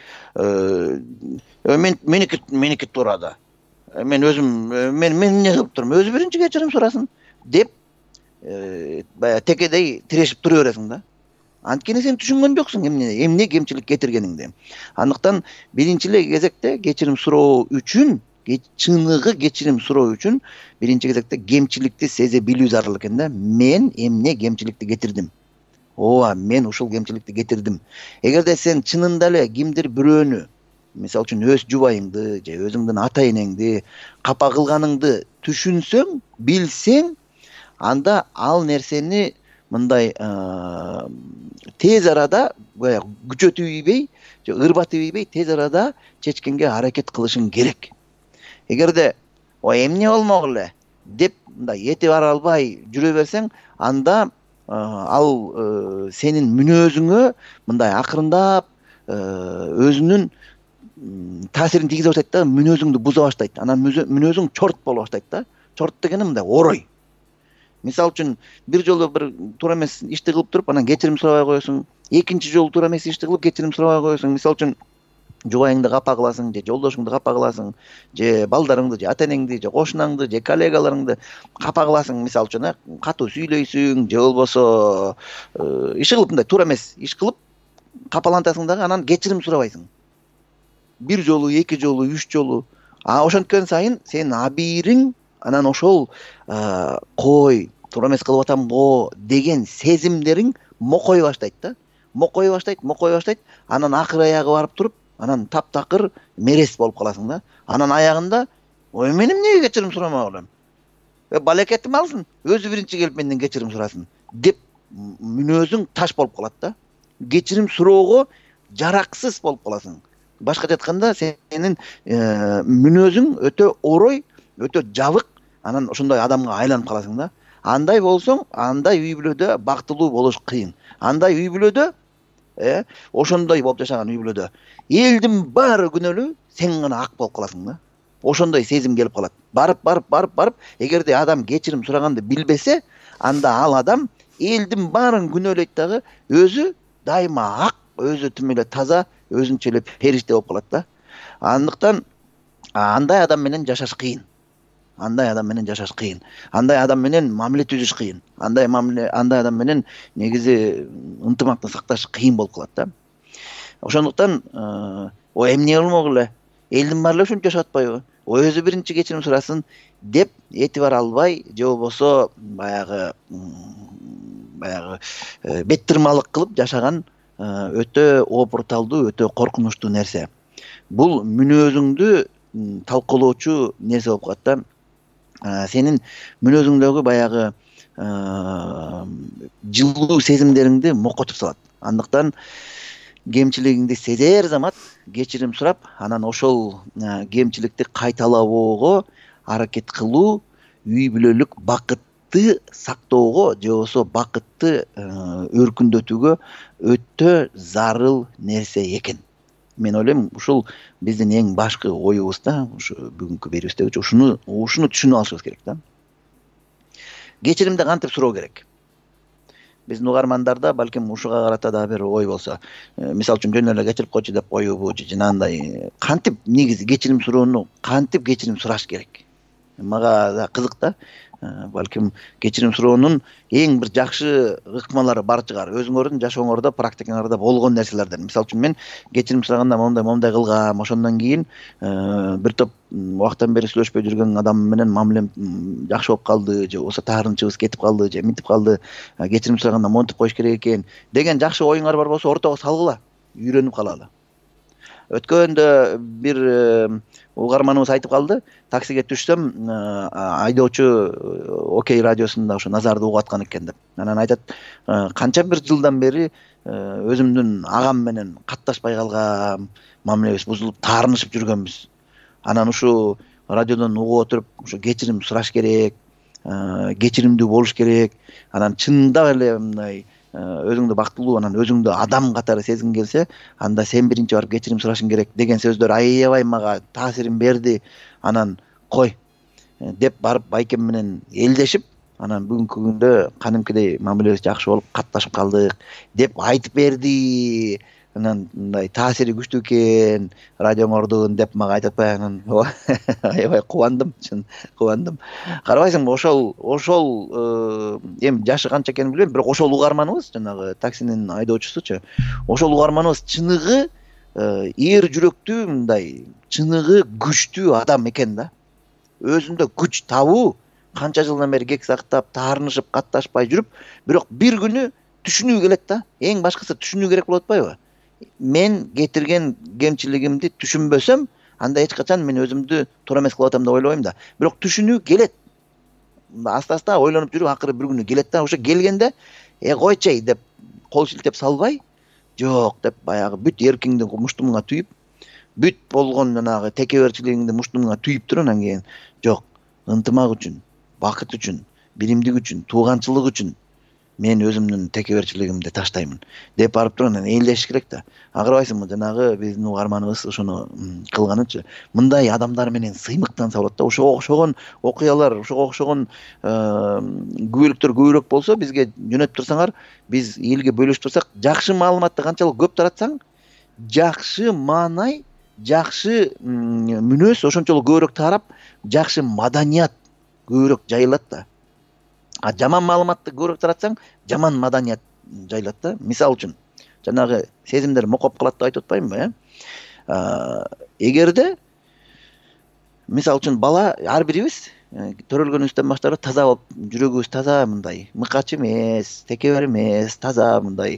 S2: меники туура да. Мен эмне кылып турам? Өзү биринчи кечирим сурасын деп баягы текедей тирешип тура бересиң да. Анткени сен түшүнгөн жоксуң эмне кемчилик кетиргениңди. Андыктан биринчи эле кезекте кечирим суроо үчүн, чыныгы кечирим суроо үчүн биринчи кезекте кемчиликти сезе билүү зарыл экен да. Мен эмне кемчиликти кетирдим? Ооба, мен ушул кемчиликти кетирдим. Эгерде сен чынында эле кимдир бирөөнү мисалы үчүн өз жубайыңды же өзүңдүн ата энеңди капа кылганыңды түшүнсөң, билсең, анда ал нерсени мындай тез арада баягы күчөтүп ийбей же ырбатып ийбей тез арада чечкенге аракет кылышың керек. Эгерде ой эмне болмок эле деп мындай эти бара албай жүрө берсең, анда ал сенин мүнөзүңө мындай акырындап өзүнүн таасирин тийгизе баштайт да, мүнөзүңдү буза баштайт. Анан мүнөзүң чорт боло баштайт да. Чорт дегени мындай орой. Мисалы үчүн бир жолу бир туура эмес ишти кылып туруп, анан кечирим сурабай коесуң. Экинчи жолу туура эмес ишти кылып, кечирим сурабай коесуң. Мисалы үчүн жубайыңды капа кыласың, же жолдошуңду капа кыласың, же балдарыңды, же ата энеңди, же кошунаңды, же коллегаларыңды капа кыласың. Мисалы үчүн катуу сүйлөйсүң, же болбосо иш кылып мындай туура эмес иш кылып капалантасың дагы, анан кечирим сурабайсың. Бир жолу, эки жолу, үч жолу. Ошенткен сайын сенин абийириң анан ошол кой, туура эмес кылып атам го деген сезимдериң мокой баштайт да. Мокой баштайт. Анан акыр аягы барып туруп, анан таптакыр мерес болуп каласың да. Анан аягында ой мен эмнеге кечирим сурамак элем? Балекетим алсын, өзү биринчи келип менден кечирим сурасын деп мүнөзүң таш болуп калат да. Кечирим суроого жараксыз болуп каласың. Башкача айтканда, сенин мүнөзүң өтө орой, өтө жабык, анан ошондой адамга айланып каласың да. Андай болсоң, андай үй бүлөдө бактылуу болуш кыйын. Андай үй бүлөдө, ошондой болуп жашаган үй бүлөдө элдин баары күнөөлүү, сен гана ак болуп каласың да. Ошондой сезим келип калат. Барып, эгерде адам кечирим сураганды билбесе, анда ал адам элдин баарын күнөөлөйт дагы, өзү дайыма ак, өзү тим эле таза, өзүнчө эле периште болуп калат да. Андыктан андай адам менен жашаш кыйын. Андай адам менен мамиле түзүш кыйын. Андай адам менен негизи ынтымакты сакташ кыйын болуп калат да. Ошондуктан ой эмне болмок эле? Элдин баары эле ушинтип жашап атпайбы? Ой өзү биринчи кечирим сурасын деп этибар албай, же болбосо баягы беттирмалык кылып жашаган өтө опурталдуу, өтө коркунучтуу нерсе. Бул мүнөзүңдү талкалоочу нерсе болуп калат да. Сенин мүнөзүңдөгү баягы жылуу сезимдериңди мокотуп салат. Андыктан кемчилигиңди сезер замат кечирим сурап, анан ошол кемчиликти кайталабоого аракет кылуу үй бүлөлүк бакытты сактоого же болбосо бакытты өркүндөтүүгө өтө зарыл нерсе экен. Мен ойлойм, ушул биздин эң башкы оюбуз да, ушу бүгүнкү берүүбүздөгүчү ушуну түшүнүп алышыбыз керек да. Кечиримди кантип суроо керек? Биздин угармандарда балким ушуга карата да бир ой болсо, мисалы үчүн жөн эле кечирип койчу деп коюубу же жанагындай кантип негизи кечирим суроону кантип кечирим сураш керек? Мага да кызык да. Балким кечирим суроонун эң бир жакшы ыкмалары бар чыгар. Өзүңөрдүн жашооңордо, практикаңарда болгон нерселерден. Мисалы үчүн мен кечирим сураганда момундай кылгам, ошондон кийин бир топ убакыттан бери сүйлөшпөй жүргөн адам менен мамилем жакшы болуп калды, же болбосо таарынчыбыз кетип калды, же мынтип калды. Кечирим сураганда монтип коюш керек экен деген жакшы оюңар бар болсо ортого салгыла, үйрөнүп калалы. Өткөндө бир угарманыбыз айтып калды, таксиге түшсөм, айдоочу Окей радиосунда ошо Назарды угуп аткан экен деп. Анан айтат, канча бир жылдан бери өзүмдүн агам менен катташпай калгам, мамилебиз бузулуп, таарынышып жүргөнбүз. Анан ушу радиодон угуп отуруп, ушу кечирим сураш керек, кечиримдүү болуш керек. Анан чындап эле мындай өзүңдү бактылуу, анан өзүңдү адам катары сезгиң келсе, анда сен биринчи барып кечирим сурашың керек деген сөздөр аябай мага таасирин берди. Анан кой деп барып байкем менен элдешип, анан бүгүнкү күндө кадимкидей мамилебиз жакшы болуп катташып калдык деп айтып берди. Анан мындай таасири күчтүү экен радиоңордун деп мага айтып атпайбы? Анан аябай кубандым, чын кубандым. Карабайсыңбы, ошол эми жашы канча экенин билбейм, бирок ошол угарманыбыз, жанагы таксинин айдоочусучу, ошол угарманыбыз чыныгы эр жүрөктүү, мындай чыныгы күчтүү адам экен да. Өзүндө күч табуу, канча жылдан бери кек сактап, таарынышып, катташпай жүрүп, бирок бир күнү түшүнүү келет да. Эң башкысы түшүнүү керек болуп атпайбы? мен кетирген кемчилигимди түшүнбөсөм, анда эч качан мен өзүмдү туура эмес кылып атам деп ойлобойм да. Бирок түшүнүү келет. Аста ойлонуп жүрүп акыры бир күнү келет да, ошо келгенде койчу деп кол шилтеп салбай, жок деп баягы бүт эркиңди муштумуңа түйүп, бүт болгон жанагы текеберчилигиңди муштумуңа түйүп туруп, анан кийин жок, ынтымак үчүн, бакыт үчүн, биримдик үчүн, тууганчылык үчүн мен өзүмдүн текеберчилигимди таштаймын деп барып туруп анан элдешиш керек да. Агырбайсыңбы жанагы биздин угарманыбыз ошону кылганычы, мындай адамдар менен сыймыктанса болот да. Ошого окшогон окуялар, ошого окшогон күбөлүктөр көбүрөөк болсо бизге жөнөтүп турсаңар, биз элге бөлүшүп турсак, жакшы маалыматты канчалык көп таратсаң, жакшы маанай, жакшы мүнөз ошончолук көбүрөөк тарап, жакшы маданият көбүрөөк жайылат да. А жаман маалыматты көбүрөөк таратсаң, жаман маданият жайылат да. Мисалы үчүн, жанагы сезимдер мокоп калат деп айтып атпаймынбы, эгерде мисалы үчүн бала ар бирибиз төрөлгөнүбүздөн баштап таза болуп, жүрөгүбүз таза, мындай мыкач эмес, текебер эмес, таза мындай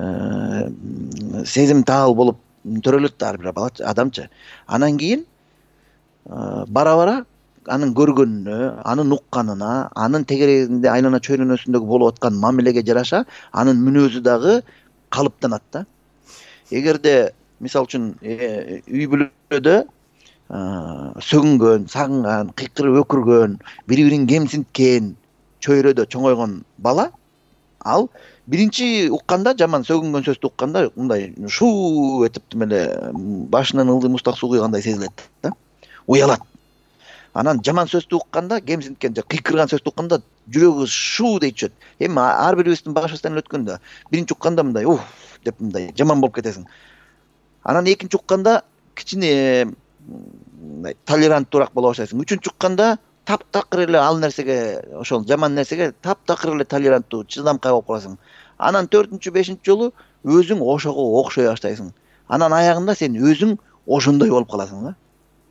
S2: сезимтал болуп төрөлөт ар бир бала адамчы. Анан кийин бара анын көргөнүнө, анын укканына, анын тегерегинде айлана чөйрөнөсүндөгү болуп аткан мамилеге жараша анын мүнөзү дагы калыптанат да. Эгерде мисалы үчүн үй бүлөдө сөгүнгөн, сагынган, кыйкырып өкүргөн, бири-бирин кемсинткен чөйрөдө чоңойгон бала, ал биринчи укканда, жаман сөгүнгөн сөздү укканда мындай шуу этип эле башынан ылдый муздак суу куйгандай сезилет да. Уялат. Анан жаман сөздү укканда, кемсинткен же кыйкырган сөздү укканда жүрөгү шуу дей түшөт. Эми ар бирибиздин башыбыздан эле өткөн да. Биринчи укканда мындай уф деп мындай жаман болуп кетесиң. Анан экинчи укканда кичине мындай толеранттуураак боло баштайсың. Үчүнчү укканда таптакыр эле ал нерсеге, ошол жаман нерсеге таптакыр эле толеранттуу, чыдамкай болуп каласың. Анан 4-5 жолу өзүң ошого окшой баштайсың. Анан аягында сен өзүң ошондой болуп каласың да.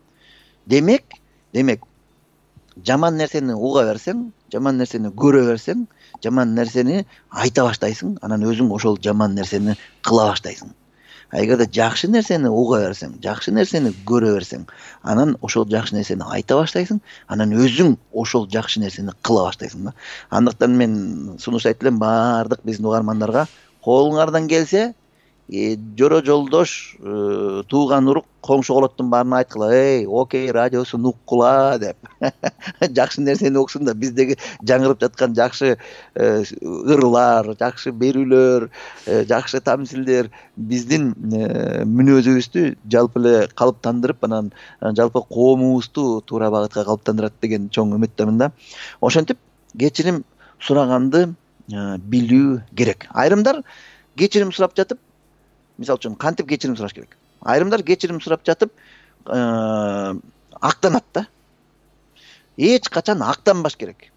S2: Демек, жаман нерсени уга берсең, жаман нерсени көрө берсең, жаман нерсени айта баштайсың, анан өзүң ошол жаман нерсени кыла баштайсың. А эгерде жакшы нерсени уга берсең, жакшы нерсени көрө берсең, анан ошол жакшы нерсени айта баштайсың, анан өзүң ошол жакшы нерсени кыла баштайсың да. Андыктан мен сунуш айтып элем баардык биздин угармандарга, колуңардан келсе, жоро жолдош, тууган урук, коңшу колоттун баарына айткыла, окей радиосун уккула деп. Жакшы нерсени уксун да, биздеги жаңырып жаткан жакшы ырлар, жакшы берүүлөр, жакшы тамсилдер биздин мүнөзүбүздү жалпы эле калыптандырып, анан жалпы коомубузду туура багытка калыптандырат деген чоң үмүттөмүн да. Ошентип кечирим сураганды билүү керек. Айрымдар кечирим сурап жатып, мисалы үчүн кантип кечирим сураш керек? Айрымдар кечирим сурап жатып актанат да. Эч качан актанбаш керек.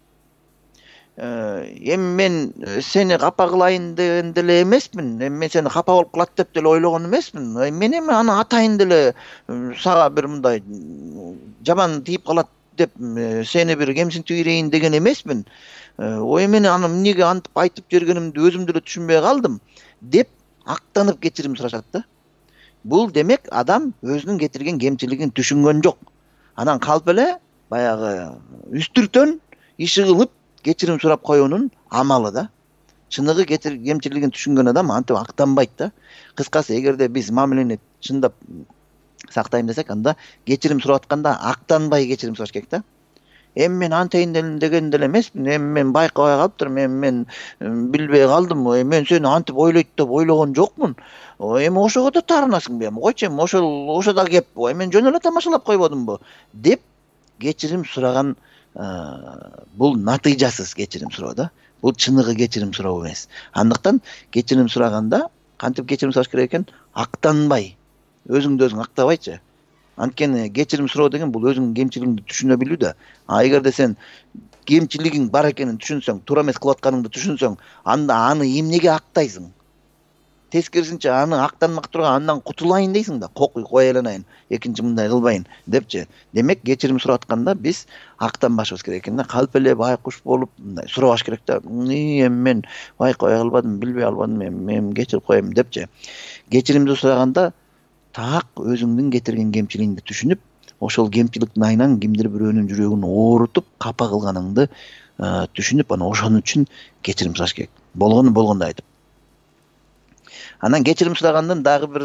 S2: Эми мен сени капа кылайын деген деле эмесмин. Эми мен сени капа болуп калат деп деле ойлогон эмесмин. Мен эми аны атайын деле сага бир мындай жаман тийип калат деп сени бир кемсинтип ийрейин деген эмесмин. Ой мен аны эмнеге антип айтып жибергенимди өзүм деле түшүнбөй калдым деп актанып кечирим сурашат да. Бул демек адам өзүнүн кетирген кемчилигин түшүнгөн жок. Анан калп эле баягы үстүртөн иши кылып кечирим сурап коюунун амалы да. Чыныгы кемчилигин түшүнгөн адам антип актанбайт да. Кыскасы, эгерде биз мамилени чындап сактайм десек, анда кечирим сурап атканда актанбай кечирим сураш керек да. Эми мен антейин деген деле эмесмин, эми мен байкабай калыптырмын, эми мен билбей калдым, мен сени антип ойлойт деп ойлогон жокмун. Эми ошого да таарынасыңбы, эми койчу, эми ошо да кеп, мен жөн эле тамашалап койбодумбу деп кечирим сураган бул натыйжасыз кечирим суроо да. Бул чыныгы кечирим суроо эмес. Андыктан кечирим сураганда кантип кечирим сураш керек экен? Актанбай, өзүңдү өзүң актабайчы. Анткени кечирим суроо деген бул өзүңдүн кемчилигиңди түшүнө билүү да. А эгерде сен кемчилигиң бар экенин түшүнсөң, туура эмес кылып атканыңды түшүнсөң, анда аны эмнеге актайсың? тескерисинче аны актанмак турган андан кутулайын дейсиң да, кое алайын, экинчи мындай кылбайын депчи. Демек кечирим сурап атканда биз актанбашыбыз керек экен да, калпеле байкуш болуп мындай сурабаш керек да. Эми мен байкой албадым, билбей албадым, мен кечирип коем депчи. Кечиримди сураганда так өзүңдүн кетирген кемчилигиңди түшүнүп, ошол кемчиликтин айынан кимдир бирөөнүн жүрөгүн оорутуп, капа кылганыңды түшүнүп, анан ошон үчүн кечирим сураш керек. Болгону болгондой айтып. Анан кечирим сурагандын дагы бир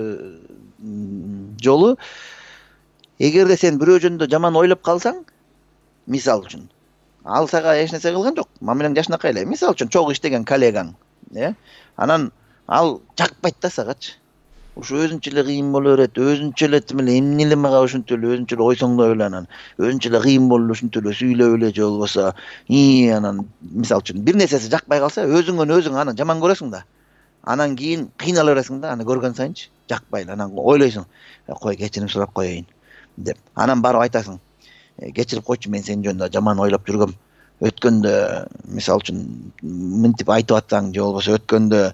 S2: жолу, эгерде сен бирөө жөнүндө жаман ойлоп калсаң, мисал үчүн, ал сага эч нерсе кылган жок, мамилең жашнакай эле. Мисал үчүн чогуу иштеген коллегаң, анан ал жакпайт да сагачы. Ушу өзүнчө эле кыйын боло берет, өзүнчө эле тим эле эмне эле мага ушинтип эле өзүнчө эле ойсоңдоп эле, анан өзүнчө эле кыйын болуп эле ушинтип эле сүйлөп эле же болбосо анан мисал үчүн бир нерсеси жакпай калса, өзүңөн өзүң аны жаман көрөсүң да. Анан кийин кыйнала бересиң да, аны көргөн сайынчы жакпай эле. Анан ойлойсуң, кой кечирим сурап коеюн деп. Анан барып айтасың, кечирип койчу, мен сен жөнүндө жаман ойлоп жүргөм. Өткөндө мисал үчүн мынтип айтып атсаң, же болбосо өткөндө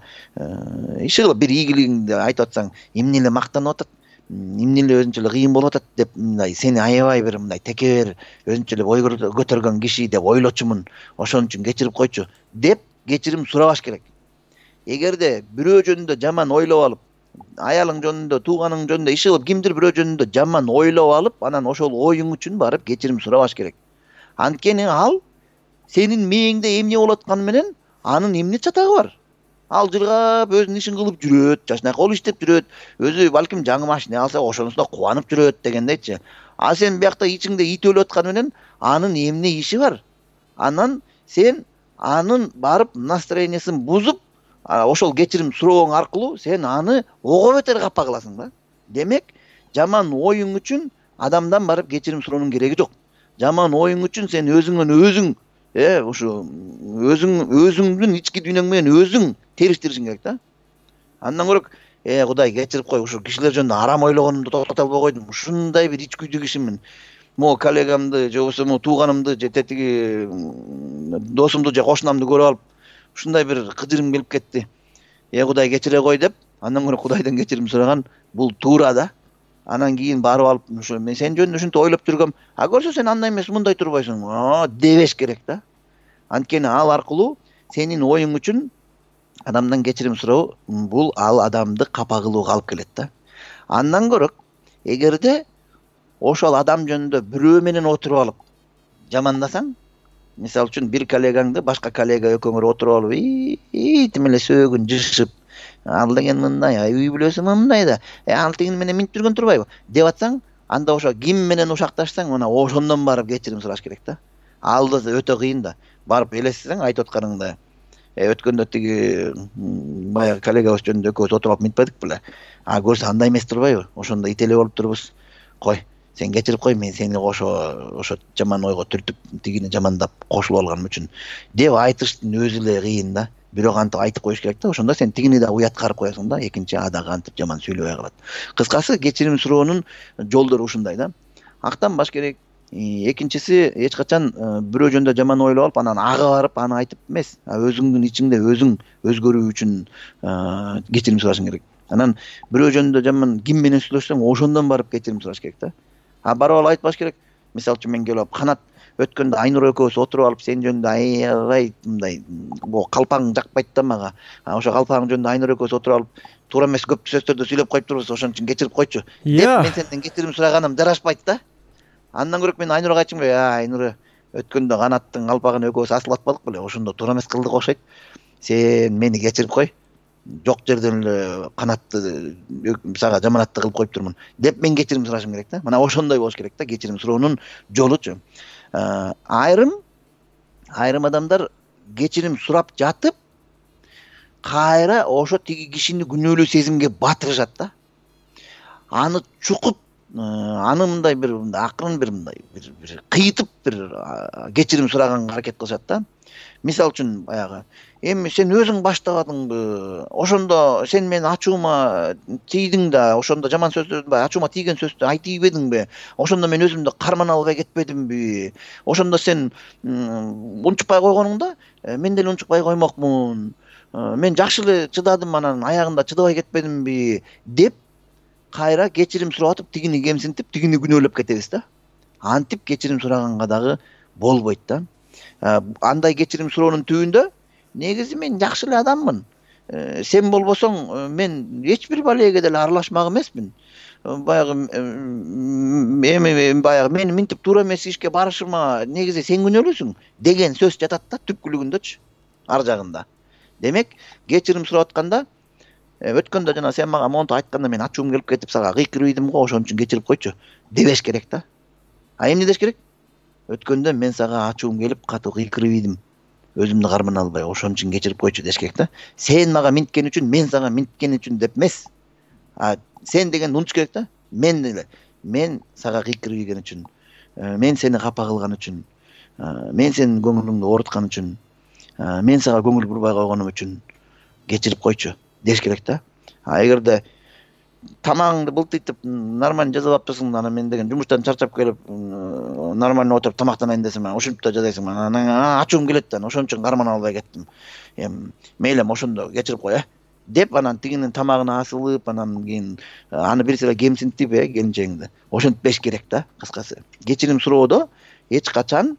S2: иши кылып бир ийгилигиңди айтып атсаң, эмне эле мактанып атат, эмне эле өзүнчө эле кыйын болуп атат деп, мындай сени аябай бир мындай текебер, өзүнчө эле ой көтөргөн киши деп ойлочумун, ошон үчүн кечирип койчу деп кечирим сурабаш керек. Эгерде бирөө жөнүндө жаман ойлоп алып, аялың жөнүндө, тууганың жөнүндө иши кылып, кимдир бирөө жөнүндө жаман ойлоп алып, анан ошол оюң үчүн барып кечирим сурабаш керек. Анткени ал сенин мээңде эмне болуп атканы менен анын эмне чатагы бар? Ал жыргап өзүнүн ишин кылып жүрөт, жашнакай болуп иштеп жүрөт, өзү балким жаңы машина алса ошонусуна кубанып жүрөт дегендейчи. А сен биякта ичиңде ит өлүп атканы менен анын эмне иши бар? Анан сен анын барып настроениясын бузуп, ошол кечирим суроооң аркылуу сен аны ого бетер капа кыласың да. Демек, жаман оюң үчүн адамдан барып кечирим суроонун кереги жок. Жаман оюң үчүн сен өзүңөн өзүң ушу өзүңдүн ички дүйнөң менен өзүң териштиришиң керек да. Андан көрөк, Кудай кечирип кой, ушу кишилер жөнүндө арам ойлогонумду токтото албай койдум. Ушундай бир ич күйдүү кишимин. Могу коллегамды, же болбосо тууганымды, же тетиги досумду, же кошунамды көрүп алып, ушундай бир кыжырым келип кетти. Кудай кечире кой деп, андан көрө Кудайдан кечирим сураган бул туура да. Анан кийин барып алып, ушу мен сен жөнүндө ушинтип ойлоп жүргөм. Көрсө сен андай эмес, мындай турбайсың, дебеш керек да. Анткени ал аркылуу сенин оюң үчүн адамдан кечирим суроо бул ал адамды капа кылууга алып келет да. Андан көрө, эгерде ошол адам жөнүндө бирөө менен отуруп алып жамандасаң, мисал үчүн бир коллегаңды башка коллега экөөңөр отуруп алып, тим эле сөөгүн жышып, ал деген мындай, үй бүлөсү мындай да, ал тигини менен минтип жүргөн турбайбы деп атсаң, анда ошо ким менен ушакташсаң, мына ошондон барып кечирим сураш керек да. Ал да өтө кыйын да. Барып элестесең, айтып атканыңда, өткөндө тиги баягы коллегабыз жөнүндө экөөбүз отуруп алып минтпедик беле? Көрсө андай эмес турбайбы? Ошондо ителеп болуп турбуз. Кой, сен кечирип кой, мен сени ошо жаман ойго түртүп, тигини жамандап кошулуп алганым үчүн деп айтыштын өзү эле кыйын да. Бирок антип айтып коюш керек да. Ошондо сен тигини да уяткарып коесуң да, экинчи дагы антип жаман сүйлөбөй калат. Кыскасы, кечирим суроонун жолдору ушундай да. Актанбаш керек. Экинчиси, эч качан бирөө жөнүндө жаман ойлоп алып, анан ага барып аны айтып эмес, өзүңдүн ичиңде өзүң өзгөрүү үчүн кечирим сурашың керек. Анан бирөө жөнүндө жаман ким менен сүйлөшсөң, ошондон барып кечирим сураш керек да. Барып алып айтпаш керек. Мисалы үчүн мен келип алып, Канат өткөндө Айнура экөөбүз отуруп алып, сен жөнүндө аябай мындай, калпаң жакпайт да мага. Ошо калпагың жөнүндө Айнура экөөбүз отуруп алып, туура эмес көп сөздөрдү сүйлөп коюп турбуз, ошон үчүн кечирип койчу деп мен сенден кечирим сураганым жарашпайт да. Андан көрөк мен Айнурага айтчумбы, Айнура, өткөндө Канаттын калпагын экөөбүз асылып атпадык беле, ошондо туура эмес кылдык окшойт. Сен мени кечирип кой. Жок жерден эле Канатты сага жаманатты кылып коюптурмун деп мен кечирим сурашым керек да. Мына ошондой болуш керек да, кечирим суроонун жолучу. Айрым адамдар кечирим сурап жатып, кайра ошо тиги кишини күнөөлүү сезимге батырышат да. Аны чукуп аны мындай бир акырын бир мындай бир кыйтып бир кечирим сураганга аракет кылышат да. Мисалы үчүн баягы эми сен өзүң баштабадыңбы, ошондо сен менин ачуума тийдиң да, ошондо жаман сөздөрдү ачуума тийген сөздү айтып ийбедиңби, ошондо мен өзүмдү кармана албай кетпедимби, ошондо сен унчукпай койгонуңда мен деле унчукпай коймокмун, мен жакшы эле чыдадым, анан аягында чыдабай кетпедимби деп кайра кечирим сурап атып тигини кемсинтип тигини күнөөлөп кетебиз да. Антип кечирим сураганга дагы болбойт да. Андай кечирим суроонун түбүндө негизи мен жакшы эле адаммын, сен болбосоң мен эч бир балеге деле аралашмак эмесмин, баягы эми баягы мени минтип туура эмес ишке барышыма негизи сен күнөөлүүсүң деген сөз жатат да түпкүлүгүндөчү ар жагында. Демек кечирим сурап атканда өткөндө жана сен мага монтип айтканда мен ачуум келип кетип сага кыйкырып ийдим го, ошон үчүн кечирип койчу дебеш керек да. Эмне деш керек? Өткөндө мен сага ачуум келип катуу кыйкырып ийдим, өзүмдү кармана албай, ошон үчүн кечирип койчу деш керек да. Сен мага минткен үчүн, мен сага минткен үчүн деп эмес. Сен деген унутуш керек да. Мен деле, мен сага кыйкырып ийген үчүн, мен сени капа кылган үчүн, мен сенин көңүлүңдү ооруткан үчүн, мен сага көңүл бурбай койгонум үчүн кечирип койчу деш керек да. Эгерде тамагыңды былтыйтып нормально жазып алыптырсың, анан мен деген жумуштан чарчап келип нормально отуруп тамактанайын десем, ушинтип да жазайсың, анан ачуум келет да, ошон үчүн кармана албай кеттим, мейлем ошондо кечирип кой деп анан тигинин тамагына асылып, анан кийин аны бир сыйра кемсинтип келинчегиңди ошентпеш керек да. Кыскасы кечирим суроодо эч качан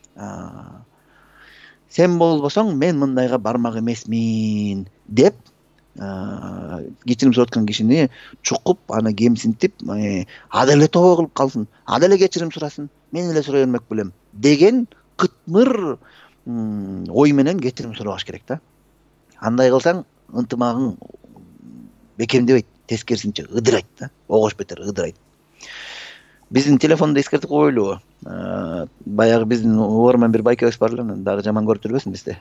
S2: сен болбосоң мен мындайга бармак эмесмин деп кечирим сурап аткан кишини чукуп, аны кемсинтип, ада эле тобо кылып калсын, ада эле кечирим сурасын, мен эле сурай бермек белем деген кытмыр ой менен кечирим сурабаш керек да. Андай кылсаң ынтымагың бекемдебейт, тескерисинче ыдырайт да, огош бетер ыдырайт. Биздин телефонду эскертип коелубу? Баягы биздин угарман бир байкебиз бар эле, дагы жаман көрүп жүрбөсүн бизде.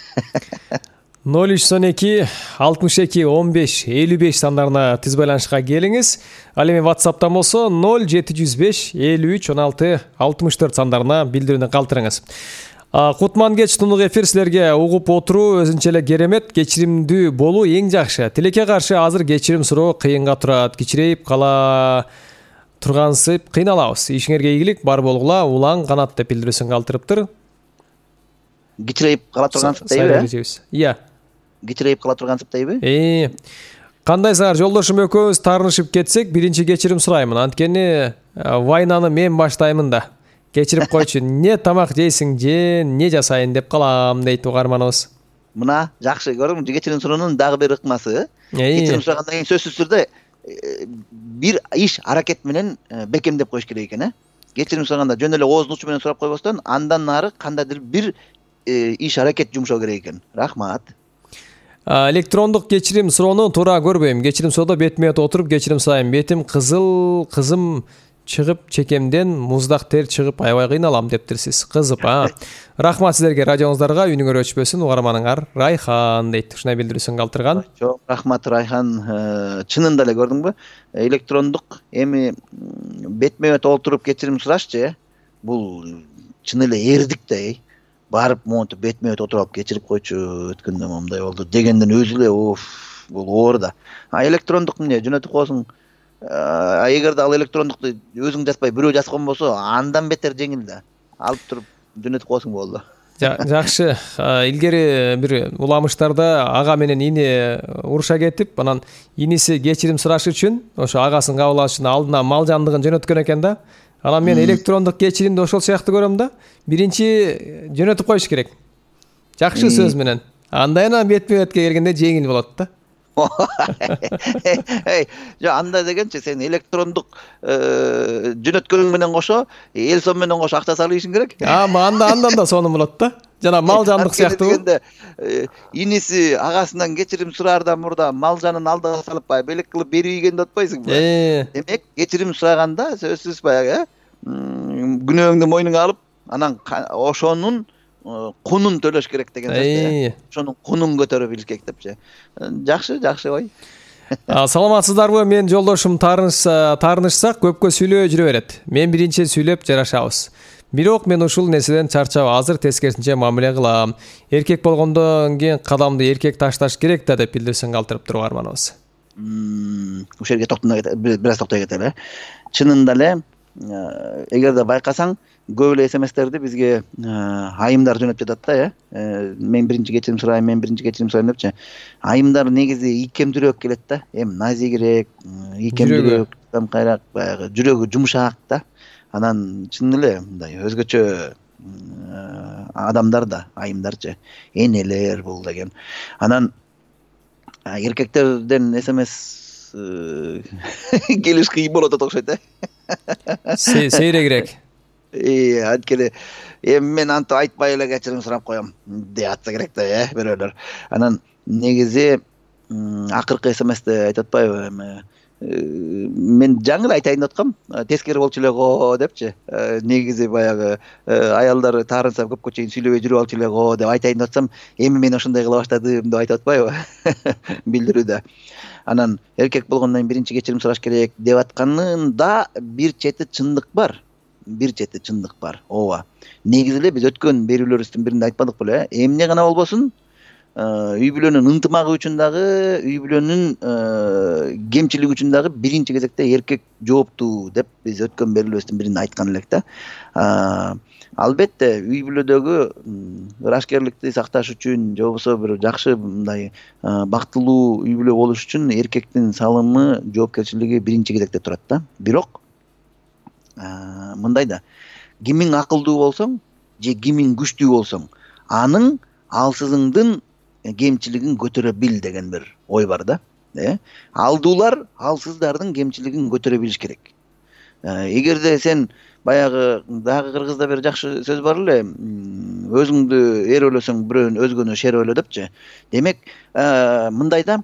S1: 0312 62 15 55 сандарына тез байланышка келиңиз. Ал эми WhatsApp'тан болсо 0705 53 16 64 сандарына билдирүүнү калтырыңыз. Кутман кеч тунук эфир силерге угуп отуруу өзүнчө эле керемет, кечиримдүү болуу эң жакшы. Тилекке каршы азыр кечирим суроо кыйынга турат, кичирейип кала тургансып кыйналабыз. Ишиңерге ийгилик, бар болгула, улаң канат деп билдирүүсүн калтырыптыр.
S2: Кичирейип кала тургансып дейби?
S1: Иә.
S2: Кичирейип кала тургансып дейби?
S1: Кандай саар жолдошум экөөбүз таарынышып кетсек, биринчи кечирим сураймын. Анткени вайнаны мен баштаймын да. Кечирип койчу, не тамак жейсиң же, не жасайын деп калам дейт угарманыбыз.
S2: Мына жакшы көрдүңбү, кечирим суроонун дагы бир ыкмасы. Кечирим сурагандан кийин сөзсүз түрдө бир иш аракет менен бекемдеп коюш керек экен, Кечирим сураганда жөн эле оозун учу менен сурап койбостон, андан нары кандайдыр бир иш аракет жумшоо керек экен. Рахмат.
S1: Электрондук кечирим суроону туура көрбөйм. Кечирим суроодо бетме отуруп кечирим сурайм. Бетим кызыл, кызым чыгып, чекемден муздак тер чыгып, аябай кыйналам дептирсиз. Кызып, Рахмат силерге, радионуздарга үнүңөр өчпөсүн, угарманыңар Райхан дейт. Ушундай билдирүүсүн калтырган.
S2: Жок, рахмат Райхан. Чынында эле көрдүңбү? Электрондук эми бетме отуруп кечирим сурашчы, бул чын эле эрдик да, барып монтип бетме отуруп алып кечирип койчу, өткөндө момундай болду дегенден өзү эле бул оор да. Электрондук эмне жөнөтүп коесуң. Эгерде ал электрондукту өзүң жазбай бирөө жазган болсо, андан бетер жеңил да. Алып туруп жөнөтүп коесуң болду.
S1: Жакшы. Илгери бир уламыштарда ага менен ине уруша кетип, анан иниси кечирим сураш үчүн, ошо агасын кабыл алыш үчүн алдына мал жандыгын жөнөткөн экен да. Анан мен электрондук кечиримди ошол сыяктуу көрөм да. Биринчи жөнөтүп коюш керек. Жакшы сөз менен. Андайынан бетме-бетке келгенде жеңил болот да.
S2: Жок, андай дегенчи, сен электрондук жөнөткөнүң менен кошо, эл сом менен кошо акча салышың керек.
S1: Андан да сонун болот да. Жана мал жандык сыяктуу.
S2: Дегенде иниси агасынан кечирим сураардан мурда мал жанын алдыга салып белек кылып берип ийгенди отпойсуңбу? Демек, кечирим сураганда сөзсүз баягы күнөөңдү мойнуңа алып, анан ошонун кунун төлөш керек деген сөз. Ошонун кунун көтөрө билиш керек депчи. Жакшы ой.
S1: Саламатсыздарбы? Мен жолдошум таарынышсак көпкө сүйлөбөй жүрө берет. Мен биринчи сүйлөп жарашабыз. Бирок мен ушул нерседен чарчап, азыр тескерисинче мамиле кылам. Эркек болгондон кийин кадамды эркек ташташ керек да деп билдирсең калтырып туруп арманыбыз.
S2: Ушул жерге бир аз токтой кетели. Чынында эле, эгерде байкасаң, көп эле смстерди бизге айымдар жөнөп жатат да, мен биринчи кечирим сурайм депчи. Айымдар негизи ийкемдүүрөөк келет да, эми назигирээк, ийкемдүүрөөк, кайрак, баягы жүрөгү жумшак да. Анан чын эле мындай өзгөчө адамдар да, айымдарчы, энелер бул деген. Анан эркектерден смс келиш кыйын болот окшойт,
S1: Сейрегирээк.
S2: Анткени эми мен антип айтпай эле кечирим сурап коем деп атса керек да, бирөөлөр. Анан негизи акыркы смсти айтып атпайбы, эми мен жаңы эле айтайын деп аткам, тескери болчу эле го депчи. Негизи баягы аялдар таарынса көпкө чейин сүйлөбөй жүрүп алчу эле го деп айтайын деп атсам, эми мен ошондой кыла баштадым деп айтып атпайбы билдирүүдө. Анан эркек болгондон кийин биринчи кечирим сураш керек деп атканында бир чети чындык бар. Ооба. Негизи эле биз өткөн берүүлөрүбүздүн биринде айтпадык беле? Эмне гана болбосун, үй бүлөнүн ынтымагы үчүн дагы, үй бүлөнүн кемчилиги үчүн дагы биринчи кезекте эркек жооптуу деп биз өткөн берүүлөрүбүздүн биринде айткан элек да. Албетте үй бүлөдөгү ырашкерликти сакташ үчүн, же болбосо бир жакшы мындай бактылуу үй бүлө болуш үчүн эркектин салымы, жоопкерчилиги биринчи кезекте турат да. Бирок мындай да, кимиң акылдуу болсоң же кимиң күчтүү болсоң, анын алсызыңдын кемчилигин көтөрө бил деген бир ой бар да. Алдуулар алсыздардын кемчилигин көтөрө билиш керек. Эгерде сен баягы дагы кыргызда бир жакшы сөз бар эле, өзүңдү эр өлөсөң бирөөнү өзгөнү шер өлө депчи. Демек, мындай да,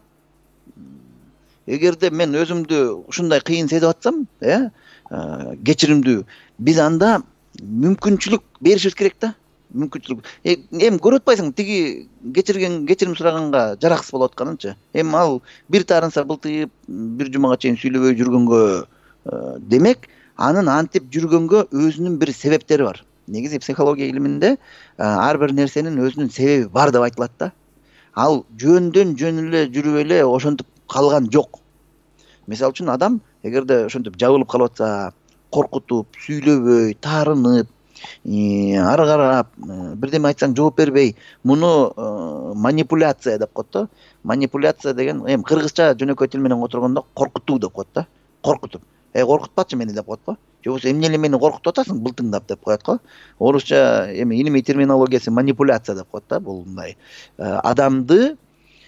S2: эгерде мен өзүмдү ушундай кыйын сезип атсам, кечиримдүү, биз анда мүмкүнчүлүк беришибиз керек да. Мүмкүнчүлүк. Эми көрүп атпайсың, тиги кечирим сураганга жараксыз болуп атканынчы. Эми ал бир таарынса былтыйып, бир жумага чейин сүйлөбөй жүргөнгө, демек, анын антип жүргөнгө өзүнүн бир себептери бар. Негизи психология илиминде ар бир нерсенин өзүнүн себеби бар деп айтылат да. Ал жөн эле жүрүп эле ошентип калган жок. Мисалы үчүн адам эгерде ошентип жабылып калып атса, коркутуп, сүйлөбөй, таарынып, ары карап, бирдеме айтсаң жооп бербей, муну манипуляция деп коет да. Манипуляция деген, эми кыргызча жөнөкөй тил менен отургондо коркутуу деп коет да. Коркутуп. Коркутпачы мени деп коет го. Же болбосо эмне эле мени коркутуп атасың былтыңдап деп коет го. Орусча эми илимий терминологиясы манипуляция деп коет да. Бул мындай адамды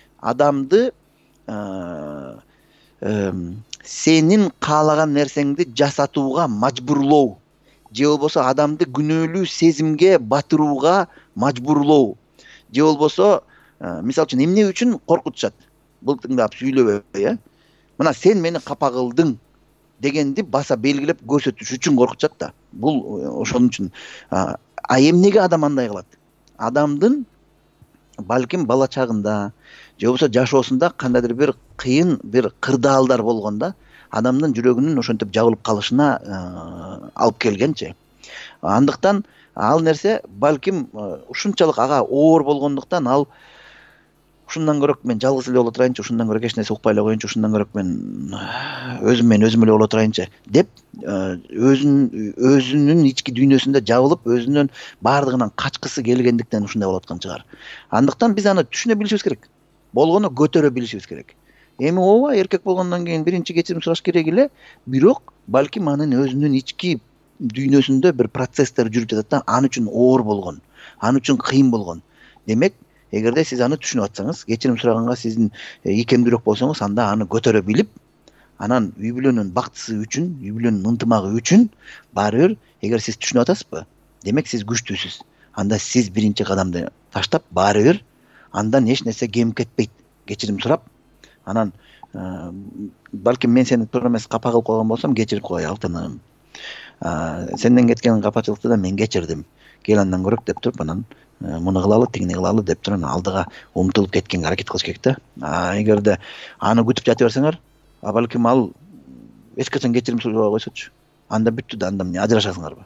S2: сенин каалаган нерсеңди жасатууга мажбурлоо, же болбосо адамды күнөөлүү сезимге батырууга мажбурлоо, же болбосо мисалы үчүн эмне үчүн коркутушат? Былтыңдап сүйлөбөй, мына сен мени капа кылдың дегенди баса белгилеп көрсөтүш үчүн коркутушат да. Бул ошон үчүн. Эмнеге адам андай кылат? Адамдын балким бала чагында, же болбосо жашоосунда кандайдыр бир кыйын, бир кырдаалдар болгондо адамдын жүрөгүнүн ошентип жабылып калышына алып келгенчи. Андыктан ал нерсе балким ушунчалык ага оор болгондуктан ал ушундан көрөк мен жалгыз эле боло турайынчы, ушундан көрөк эч нерсе укпай эле коеюнчу, ушундан көрөк мен өзүм эле боло турайынчы деп өзүнүн ички дүйнөсүндө жабылып, өзүнөн баардыгынан качкысы келгендиктен ушундай болуп аткан чыгар. Андыктан биз аны түшүнө билишибиз керек. Болгону көтөрө билишибиз керек. Эми ооба, эркек болгондон кийин биринчи кечирим сураш керек эле, бирок балким анын өзүнүн ички дүйнөсүндө бир процесстер жүрүп жатат да, ал үчүн оор болгон, ал үчүн кыйын болгон. Демек, эгерде сиз аны түшүнүп атсаңыз, кечирим сураганга сиздин ийкемдүүрөөк болсоңуз, анда аны көтөрө билип, анан үй бүлөнүн бактысы үчүн, үй бүлөнүн ынтымагы үчүн баары бир, эгер сиз түшүнүп атасызбы, демек сиз күчтүүсүз. Анда сиз биринчи кадамды таштап, баары бир андан эч нерсе кемип кетпейт. Кечирим сурап, анан балким мен сени туура эмес капа кылып койгон болсом, кечирип кой, алтыным. Сенден кеткен капачылыкты да мен кечирдим. кел андан көрөк деп туруп анан муну кылалы тигини кылалы деп туруп анан алдыга умтулуп кеткенге аракет кылыш керек да. Эгерде аны күтүп жата берсеңер, балким ал эч качан кечирим сурабай койсочу, анда бүттү да, анда эмне ажырашасыңарбы?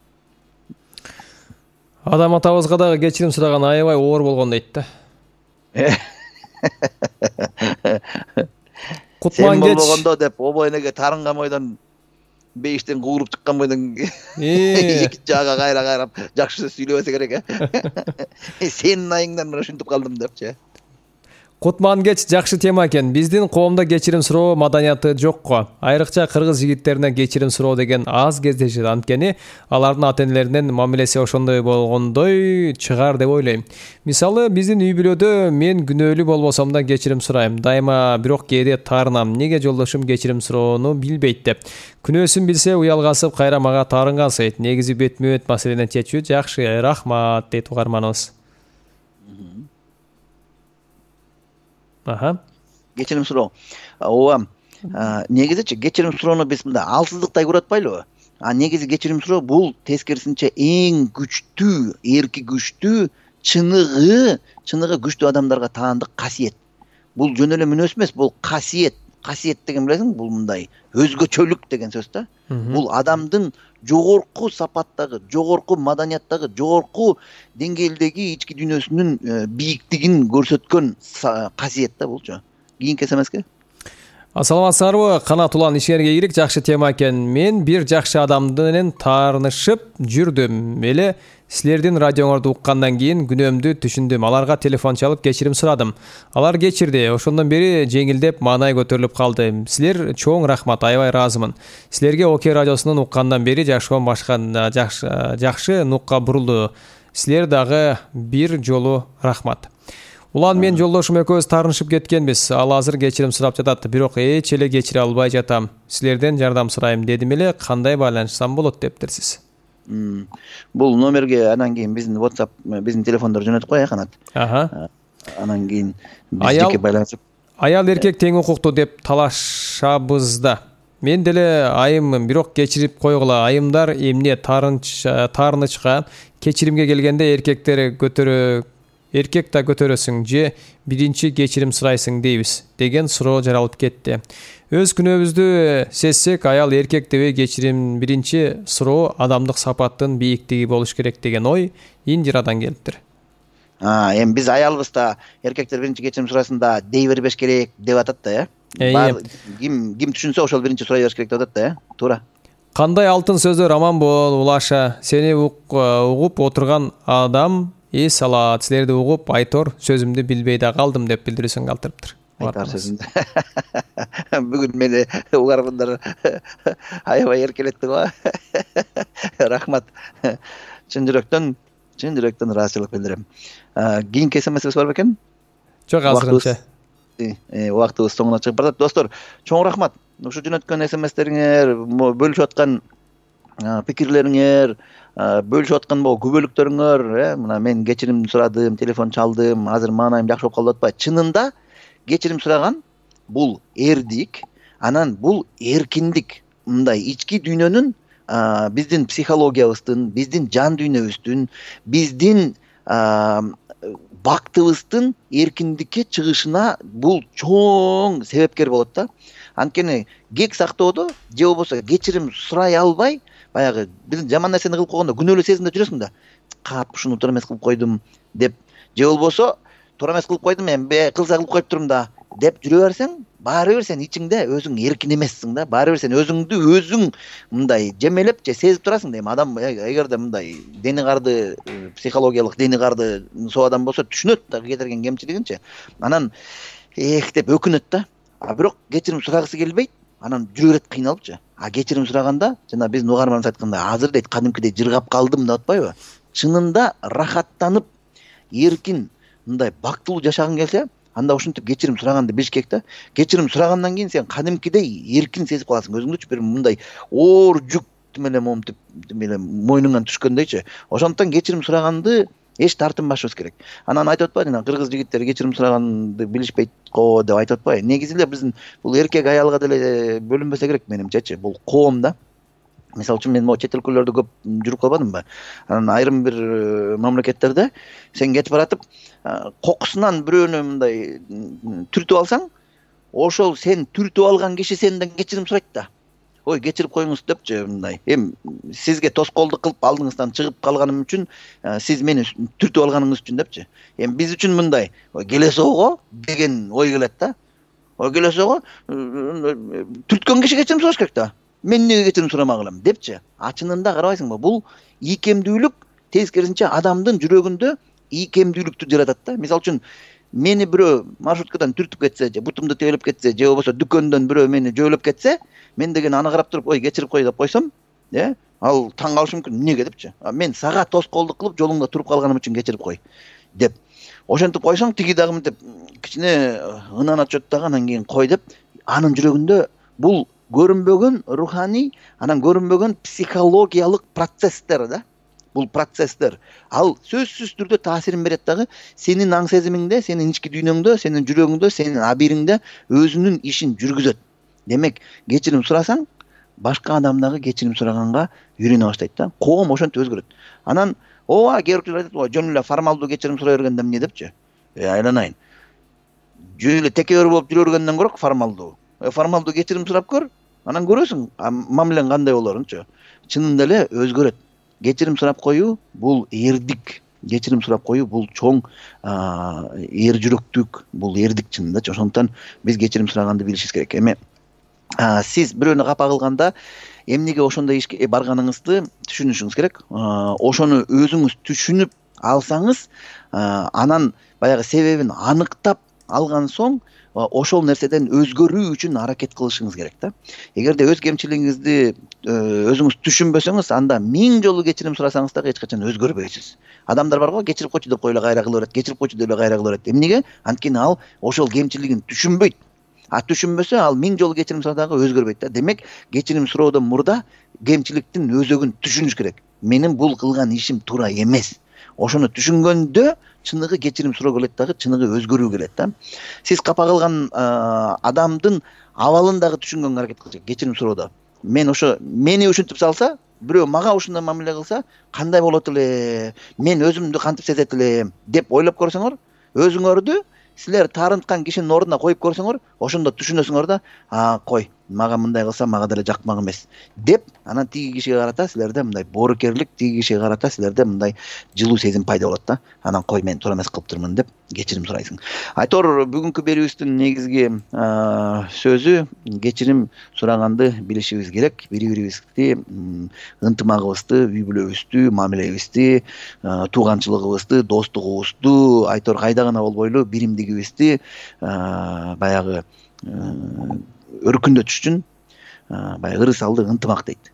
S1: Адам атабызга дагы кечирим сураган аябай оор болгон дейт да.
S2: Сен болбогондо деп обойнеге тарынган бойдон, бейиштен кууруп чыккан бойдон эки жагга кайрап жакшы сөз сүйлөбөсө керек. Сенин айыңдан мен ушинтип калдым депчи.
S1: Кутмангеч жакшы тема экен. Биздин коомдо кечирим суроо маданияты жок го. Айрыкча кыргыз жигиттерине кечирим суроо деген аз кездешет. Анткени алардын ата-энелеринин мамилеси ошондой болгондой чыгар деп ойлойм. Мисалы, биздин үй бүлөдө мен күнөөлүү болбосом да кечирим сурайм. Дайыма бирок кээде таарынам. Неге жолдошум кечирим суроону билбейт деп. Күнөөсүн билсе уялгасып кайра мага таарынгансыйт. Негизи бетме-бет маселени чечүү жакшы. Рахмат дейт угарманыбыз.
S2: Кечирим суроо. Ооба. Негизичи кечирим суроону биз мындай алсыздыктай көрүп атпайлыбы? Негизи кечирим суроо бул тескерисинче эң күчтүү, эрки күчтүү, чыныгы күчтүү адамдарга таандык касиет. Бул жөн эле мүнөз эмес, бул касиет. Касиет деген билесиң, бул мындай өзгөчөлүк деген сөз да. Бул адамдын жогорку сапаттагы, жогорку маданияттагы, жогорку деңгээлдеги ички дүйнөсүнүн бийиктигин көрсөткөн касиет да булчу. Кийинки СМСке.
S1: Саламатсыздарбы? Канат улан ишерге кирик, жакшы тема экен. Мен бир жакшы адам менен таанышып жүрдүм. Эле силердин радиоңорду уккандан кийин күнөөмдү түшүндүм. Аларга телефон чалып кечирим сурадым. Алар кечирди. Ошондон бери жеңилдеп маанай көтөрүлүп калды. Силер чоң рахмат, аябай ыраазымын. Силерге ОК радиосунун уккандан бери жашоом жакшы нукка бурулду. Силер дагы бир жолу рахмат. Улан мен жолдошум экөөбүз таарынышып кеткенбиз. Ал азыр кечирим сурап жатат, бирок эч эле кечире албай жатам. Силерден жардам сурайм дедим эле, кандай байланышсам болот дептирсиз.
S2: Бул номерге анан кийин биздин WhatsApp, биздин телефондор жөнөтүп коеюн, Канат. Анан кийин биздики байланышып. Аял
S1: эркек тең укуктуу деп талашабыз да. Мен деле айыммын, бирок кечирип койгула. Айымдар эмне таарынычка кечиримге келгенде эркек да көтөрөсүң же биринчи кечирим сурайсың дейбиз деген суроо жаралып кетти. Өз күнөөбүздү сезсек, аял эркек дебей кечирим биринчи суроо адамдык сапаттын бийиктиги болуш керек деген ой Индирадан келиптир.
S2: Эми биз аялыбыз да эркектер биринчи кечирим сурасын да дей бербеш керек деп атат да, Ким түшүнсө ошол биринчи сурай бериш керек деп атат да, туура.
S1: Кандай алтын сөздөр, аман бол Улаша. Сени угуп отурган адам салат. Силерди угуп айтор сөзүмдү билбей да калдым деп билдирүүсүн калтырыптыр.
S2: Айтар сөзүндү. Бүгүн мени угармандар аябай эркелетти го. Рахмат. Чын жүрөктөн ыраазычылык билдирем. Кийинки СМС бар бекен?
S1: Жок, азырынча.
S2: Убактыбыз соңуна чыгып барат. Достор, чоң рахмат. Ушу жөнөткөн СМСтериңер, бөлүшүп аткан пикирлериңер, бөлүшүп аткан күбөлүктөрүңөр, мына мен кечирим сурадым, телефон чалдым, азыр маанайым жакшы болуп калды деп атпайбы? Чынында кечирим сураган бул эрдик, анан бул эркиндик. Мындай ички дүйнөнүн, биздин психологиябыздын, биздин жан дүйнөбүздүн, биздин бактыбыздын эркиндикке чыгышына бул чоң себепкер болот да. Анткени кек сактоодо же болбосо кечирим сурай албай, баягы биздин жаман нерсени кылып койгондо күнөөлүү сезимде жүрөсүң да. Ушуну туура эмес кылып койдум деп, же болбосо туура эмес кылып койдум, эми кылса кылып коюп турум да деп жүрө берсең, баары бир сен ичиңде өзүң эркин эмессиң да. Баары бир сен өзүң мындай жемелеп же сезип турасың да. Эми адам эгерде мындай дени карды, психологиялык дени карды со адам болсо түшүнөт да кетирген кемчилигинчи. Анан деп өкүнөт да. Бирок кечирим сурагысы келбейт. Анан жүрө берет, кыйналыпчы. Кечирим сураганда жана биздин угарманыбыз айткандай, азыр дейт кадимкидей жыргап калдым деп атпайбы? Чынында рахаттанып, эркин, мындай бактылуу жашагың келсе, анда ушинтип кечирим сураганды билиш керек да. Кечирим сурагандан кийин сен кадимкидей эркин сезип каласың өзүңдүчү, бир мындай оор жүк момтип мойнуңан түшкөндөйчү. Ошондуктан кечирим сураганды эч тартынбашыбыз керек. Анан айтып атпайбы, кыргыз жигиттери кечирим сураганды билишпейт го деп айтып атпайбы? Негизи эле биздин бул эркек аялга деле бөлүнбөсө керек менимчечи. Бул коом да. Мисалы үчүн мен могу чет өлкөлөрдө көп жүрүп калбадымбы? Анан айрым бир мамлекеттерде сен кетип баратып, кокусунан бирөөнү мындай түртүп алсаң, ошол сен түртүп алган киши сенден кечирим сурайт да. Ой, кечирип коюңуз депчи, мындай. Эми сизге тоскоолдук кылып алдыңыздан чыгып калганым үчүн, сиз мени түртүп алганыңыз үчүн депчи. Эми биз үчүн мындай, ой, келесиого деген ой келет да. Ой, келесиого түрткөн киши кечирим сураш керек да. Мен эмнеге кечирим сурамагылам депчи. Чынында карабайсыңбы? Бул ийкемдүүлүк тескерисинче адамдын жүрөгүндө ийкемдүүлүктү жаратат да. Мисалы үчүн мени бирөө маршруткадан түртүп кетсе, же бутумду тебелеп кетсе, же болбосо дүкөндөн бирөө мени жөөлөп кетсе, мен деген аны карап туруп, ой, кечирип кой деп койсом, ал таң калышы мүмкүн. Эмнеге депчи. Мен сага тоскоолдук кылып жолуңда туруп калганым үчүн кечирип кой деп. Ошентип койсоң, тиги дагы мынтип кичине ынан ачат дагы, анан кийин кой деп, анын жүрөгүндө бул көрүнбөгөн руханий, анан көрүнбөгөн психологиялык процесстер да. Бул процесстер ал сөзсүз түрдө таасирин берет дагы сенин аң сезимиңде, сенин ички дүйнөңдө, сенин жүрөгүңдө, сенин абийириңде өзүнүн ишин жүргүзөт. Демек, кечирим сурасаң, башка адам дагы кечирим сураганга үйрөнө баштайт да. Коом ошентип өзгөрөт. Анан ооба кейбирөөлөр айтат, ой, жөн эле формалдуу кечирим сурай бергенде эмне депчи. Айланайын. Жөн эле текебер болуп жүрө бергенден көрөк формалдуу. Формалдуу кечирим сурап көр, анан көрөсүң мамилең кандай болорунчу. Чынында эле өзгөрөт. Кечирим сурап коюу бул эрдик. Кечирим сурап коюу бул чоң эр жүрөктүк, бул эрдик чынындачы. Ошондуктан биз кечирим сураганды билишибиз керек. Эми сиз бирөөнү капа кылганда эмнеге ошондой ишке барганыңызды түшүнүшүңүз керек. Ошону өзүңүз түшүнүп алсаңыз, анан баягы себебин аныктап алган соң, ошол нерседен өзгөрүү үчүн аракет кылышыңыз керек да. Эгерде өз кемчилигиңизди өзүңүз түшүнбөсөңүз, анда 1000 жолу кечирим сурасаңыз дагы эч качан өзгөрбөйсүз. Адамдар бар го, кечирип койчу деп коюла кайра кыла берет, кечирип койчу деп кайра кыла берет. Эмнеге? Анткени ал ошол кемчилигин түшүнбөйт. Түшүнбөсө, ал 1000 жолу кечирим сураса дагы өзгөрбөйт да. Демек, кечирим суроодон мурда кемчиликтин өзөгүн түшүнүш керек. Менин бул кылган ишим туура эмес. Ошону түшүнгөндө чыныгы кечирим суроо келет дагы, чыныгы өзгөрүү келет да. Сиз капа кылган адамдын абалын дагы түшүнгөнгө аракет кылчак кечирим суроодо. Мен ошо мени ушинтип салса, бирөө мага ушундай мамиле кылса, кандай болот эле? Мен өзүмдү кантип сезет элем деп ойлоп көрсөңөр, өзүңөрдү силер таарынткан кишинин ордуна коюп көрсөңөр, ошондо түшүнөсүңөр да, кой, мага мындай кылса мага деле жакмак эмес деп, анан тиги кишиге карата силерде мындай боорукерлик, тиги кишиге карата силерде мындай жылуу сезим пайда болот да. Анан кой, мен туура эмес кылыптырмын деп кечирим сурайсың. Айтор, бүгүнкү берүүбүздүн негизги сөзү кечирим сураганды билишибиз керек. Бири-бирибизди ынтымагыбызды, үй бүлөбүздү, мамилебизди, тууганчылыгыбызды, достугубузду, айтор кайда гана болбойлу биримдигибизди баягы өркүндөтүш үчүн баягы ырыс алды ынтымак дейт.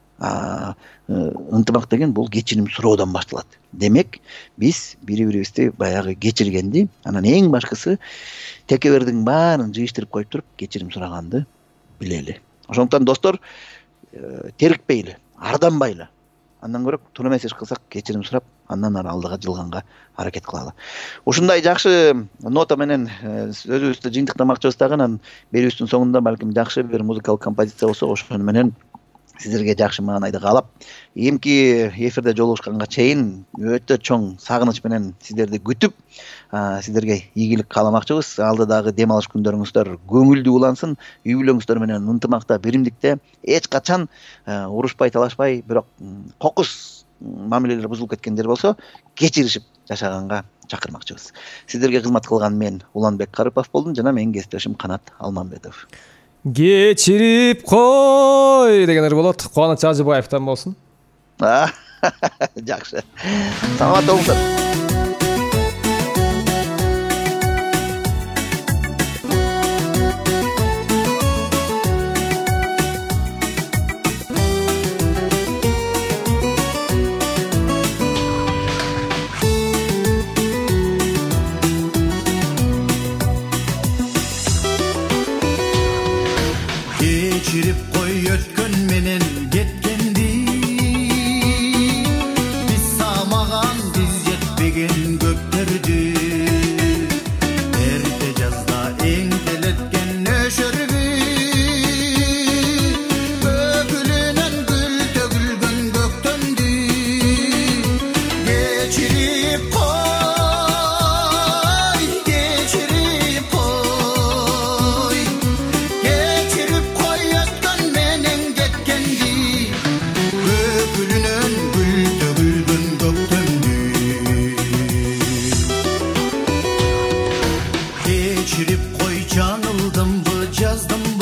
S2: Ынтымак деген бул кечирим суроодон башталат. Демек, биз бири-бирибизди баягы кечиргенди, анан эң башкысы текебердин баарын жыйыштырып коюп туруп кечирим сураганды билели. Ошондуктан достор, терикпейли, арданбайлы. Андан көрөк туура эмес иш кылсак кечирим сурап, андан ары алдыга жылганга аракет кылалы. Ушундай жакшы нота менен сөзүбүздү жыйынтыктамакчыбыз дагы, анан берүүбүздүн соңунда балким жакшы бир музыкалык композиция болсо, ошону менен сиздерге жакшы маанайды каалап, эмки эфирде жолугушканга чейин өтө чоң сагыныч менен сиздерди күтүп, сиздерге ийгилик кааламакчыбыз. Алдыдагы дем алыш күндөрүңүздөр көңүлдүү улансын, үй бүлөңүздөр менен ынтымакта, биримдикте, эч качан урушпай, талашпай, бирок кокус мамилелер бузулуп кеткен жер болсо, кечиришип жашаганга чакырмакчыбыз. Сиздерге кызмат кылган мен Уланбек Карыпов болдум жана менин кесиптешим Канат Алмамбетов.
S1: Кечирип кой дегендер болот. Кубаныч Ажыбаевден болсун.
S2: Жакшы. Саламат болуңуздар.
S3: Kechirip koy ötkön menen ketkendi, biz samagan biz yetpegen köptördü. Erте жазда эңделеткен нөшөргү, өкүлүнөн гүл төгүл жаңылдымбы жаздым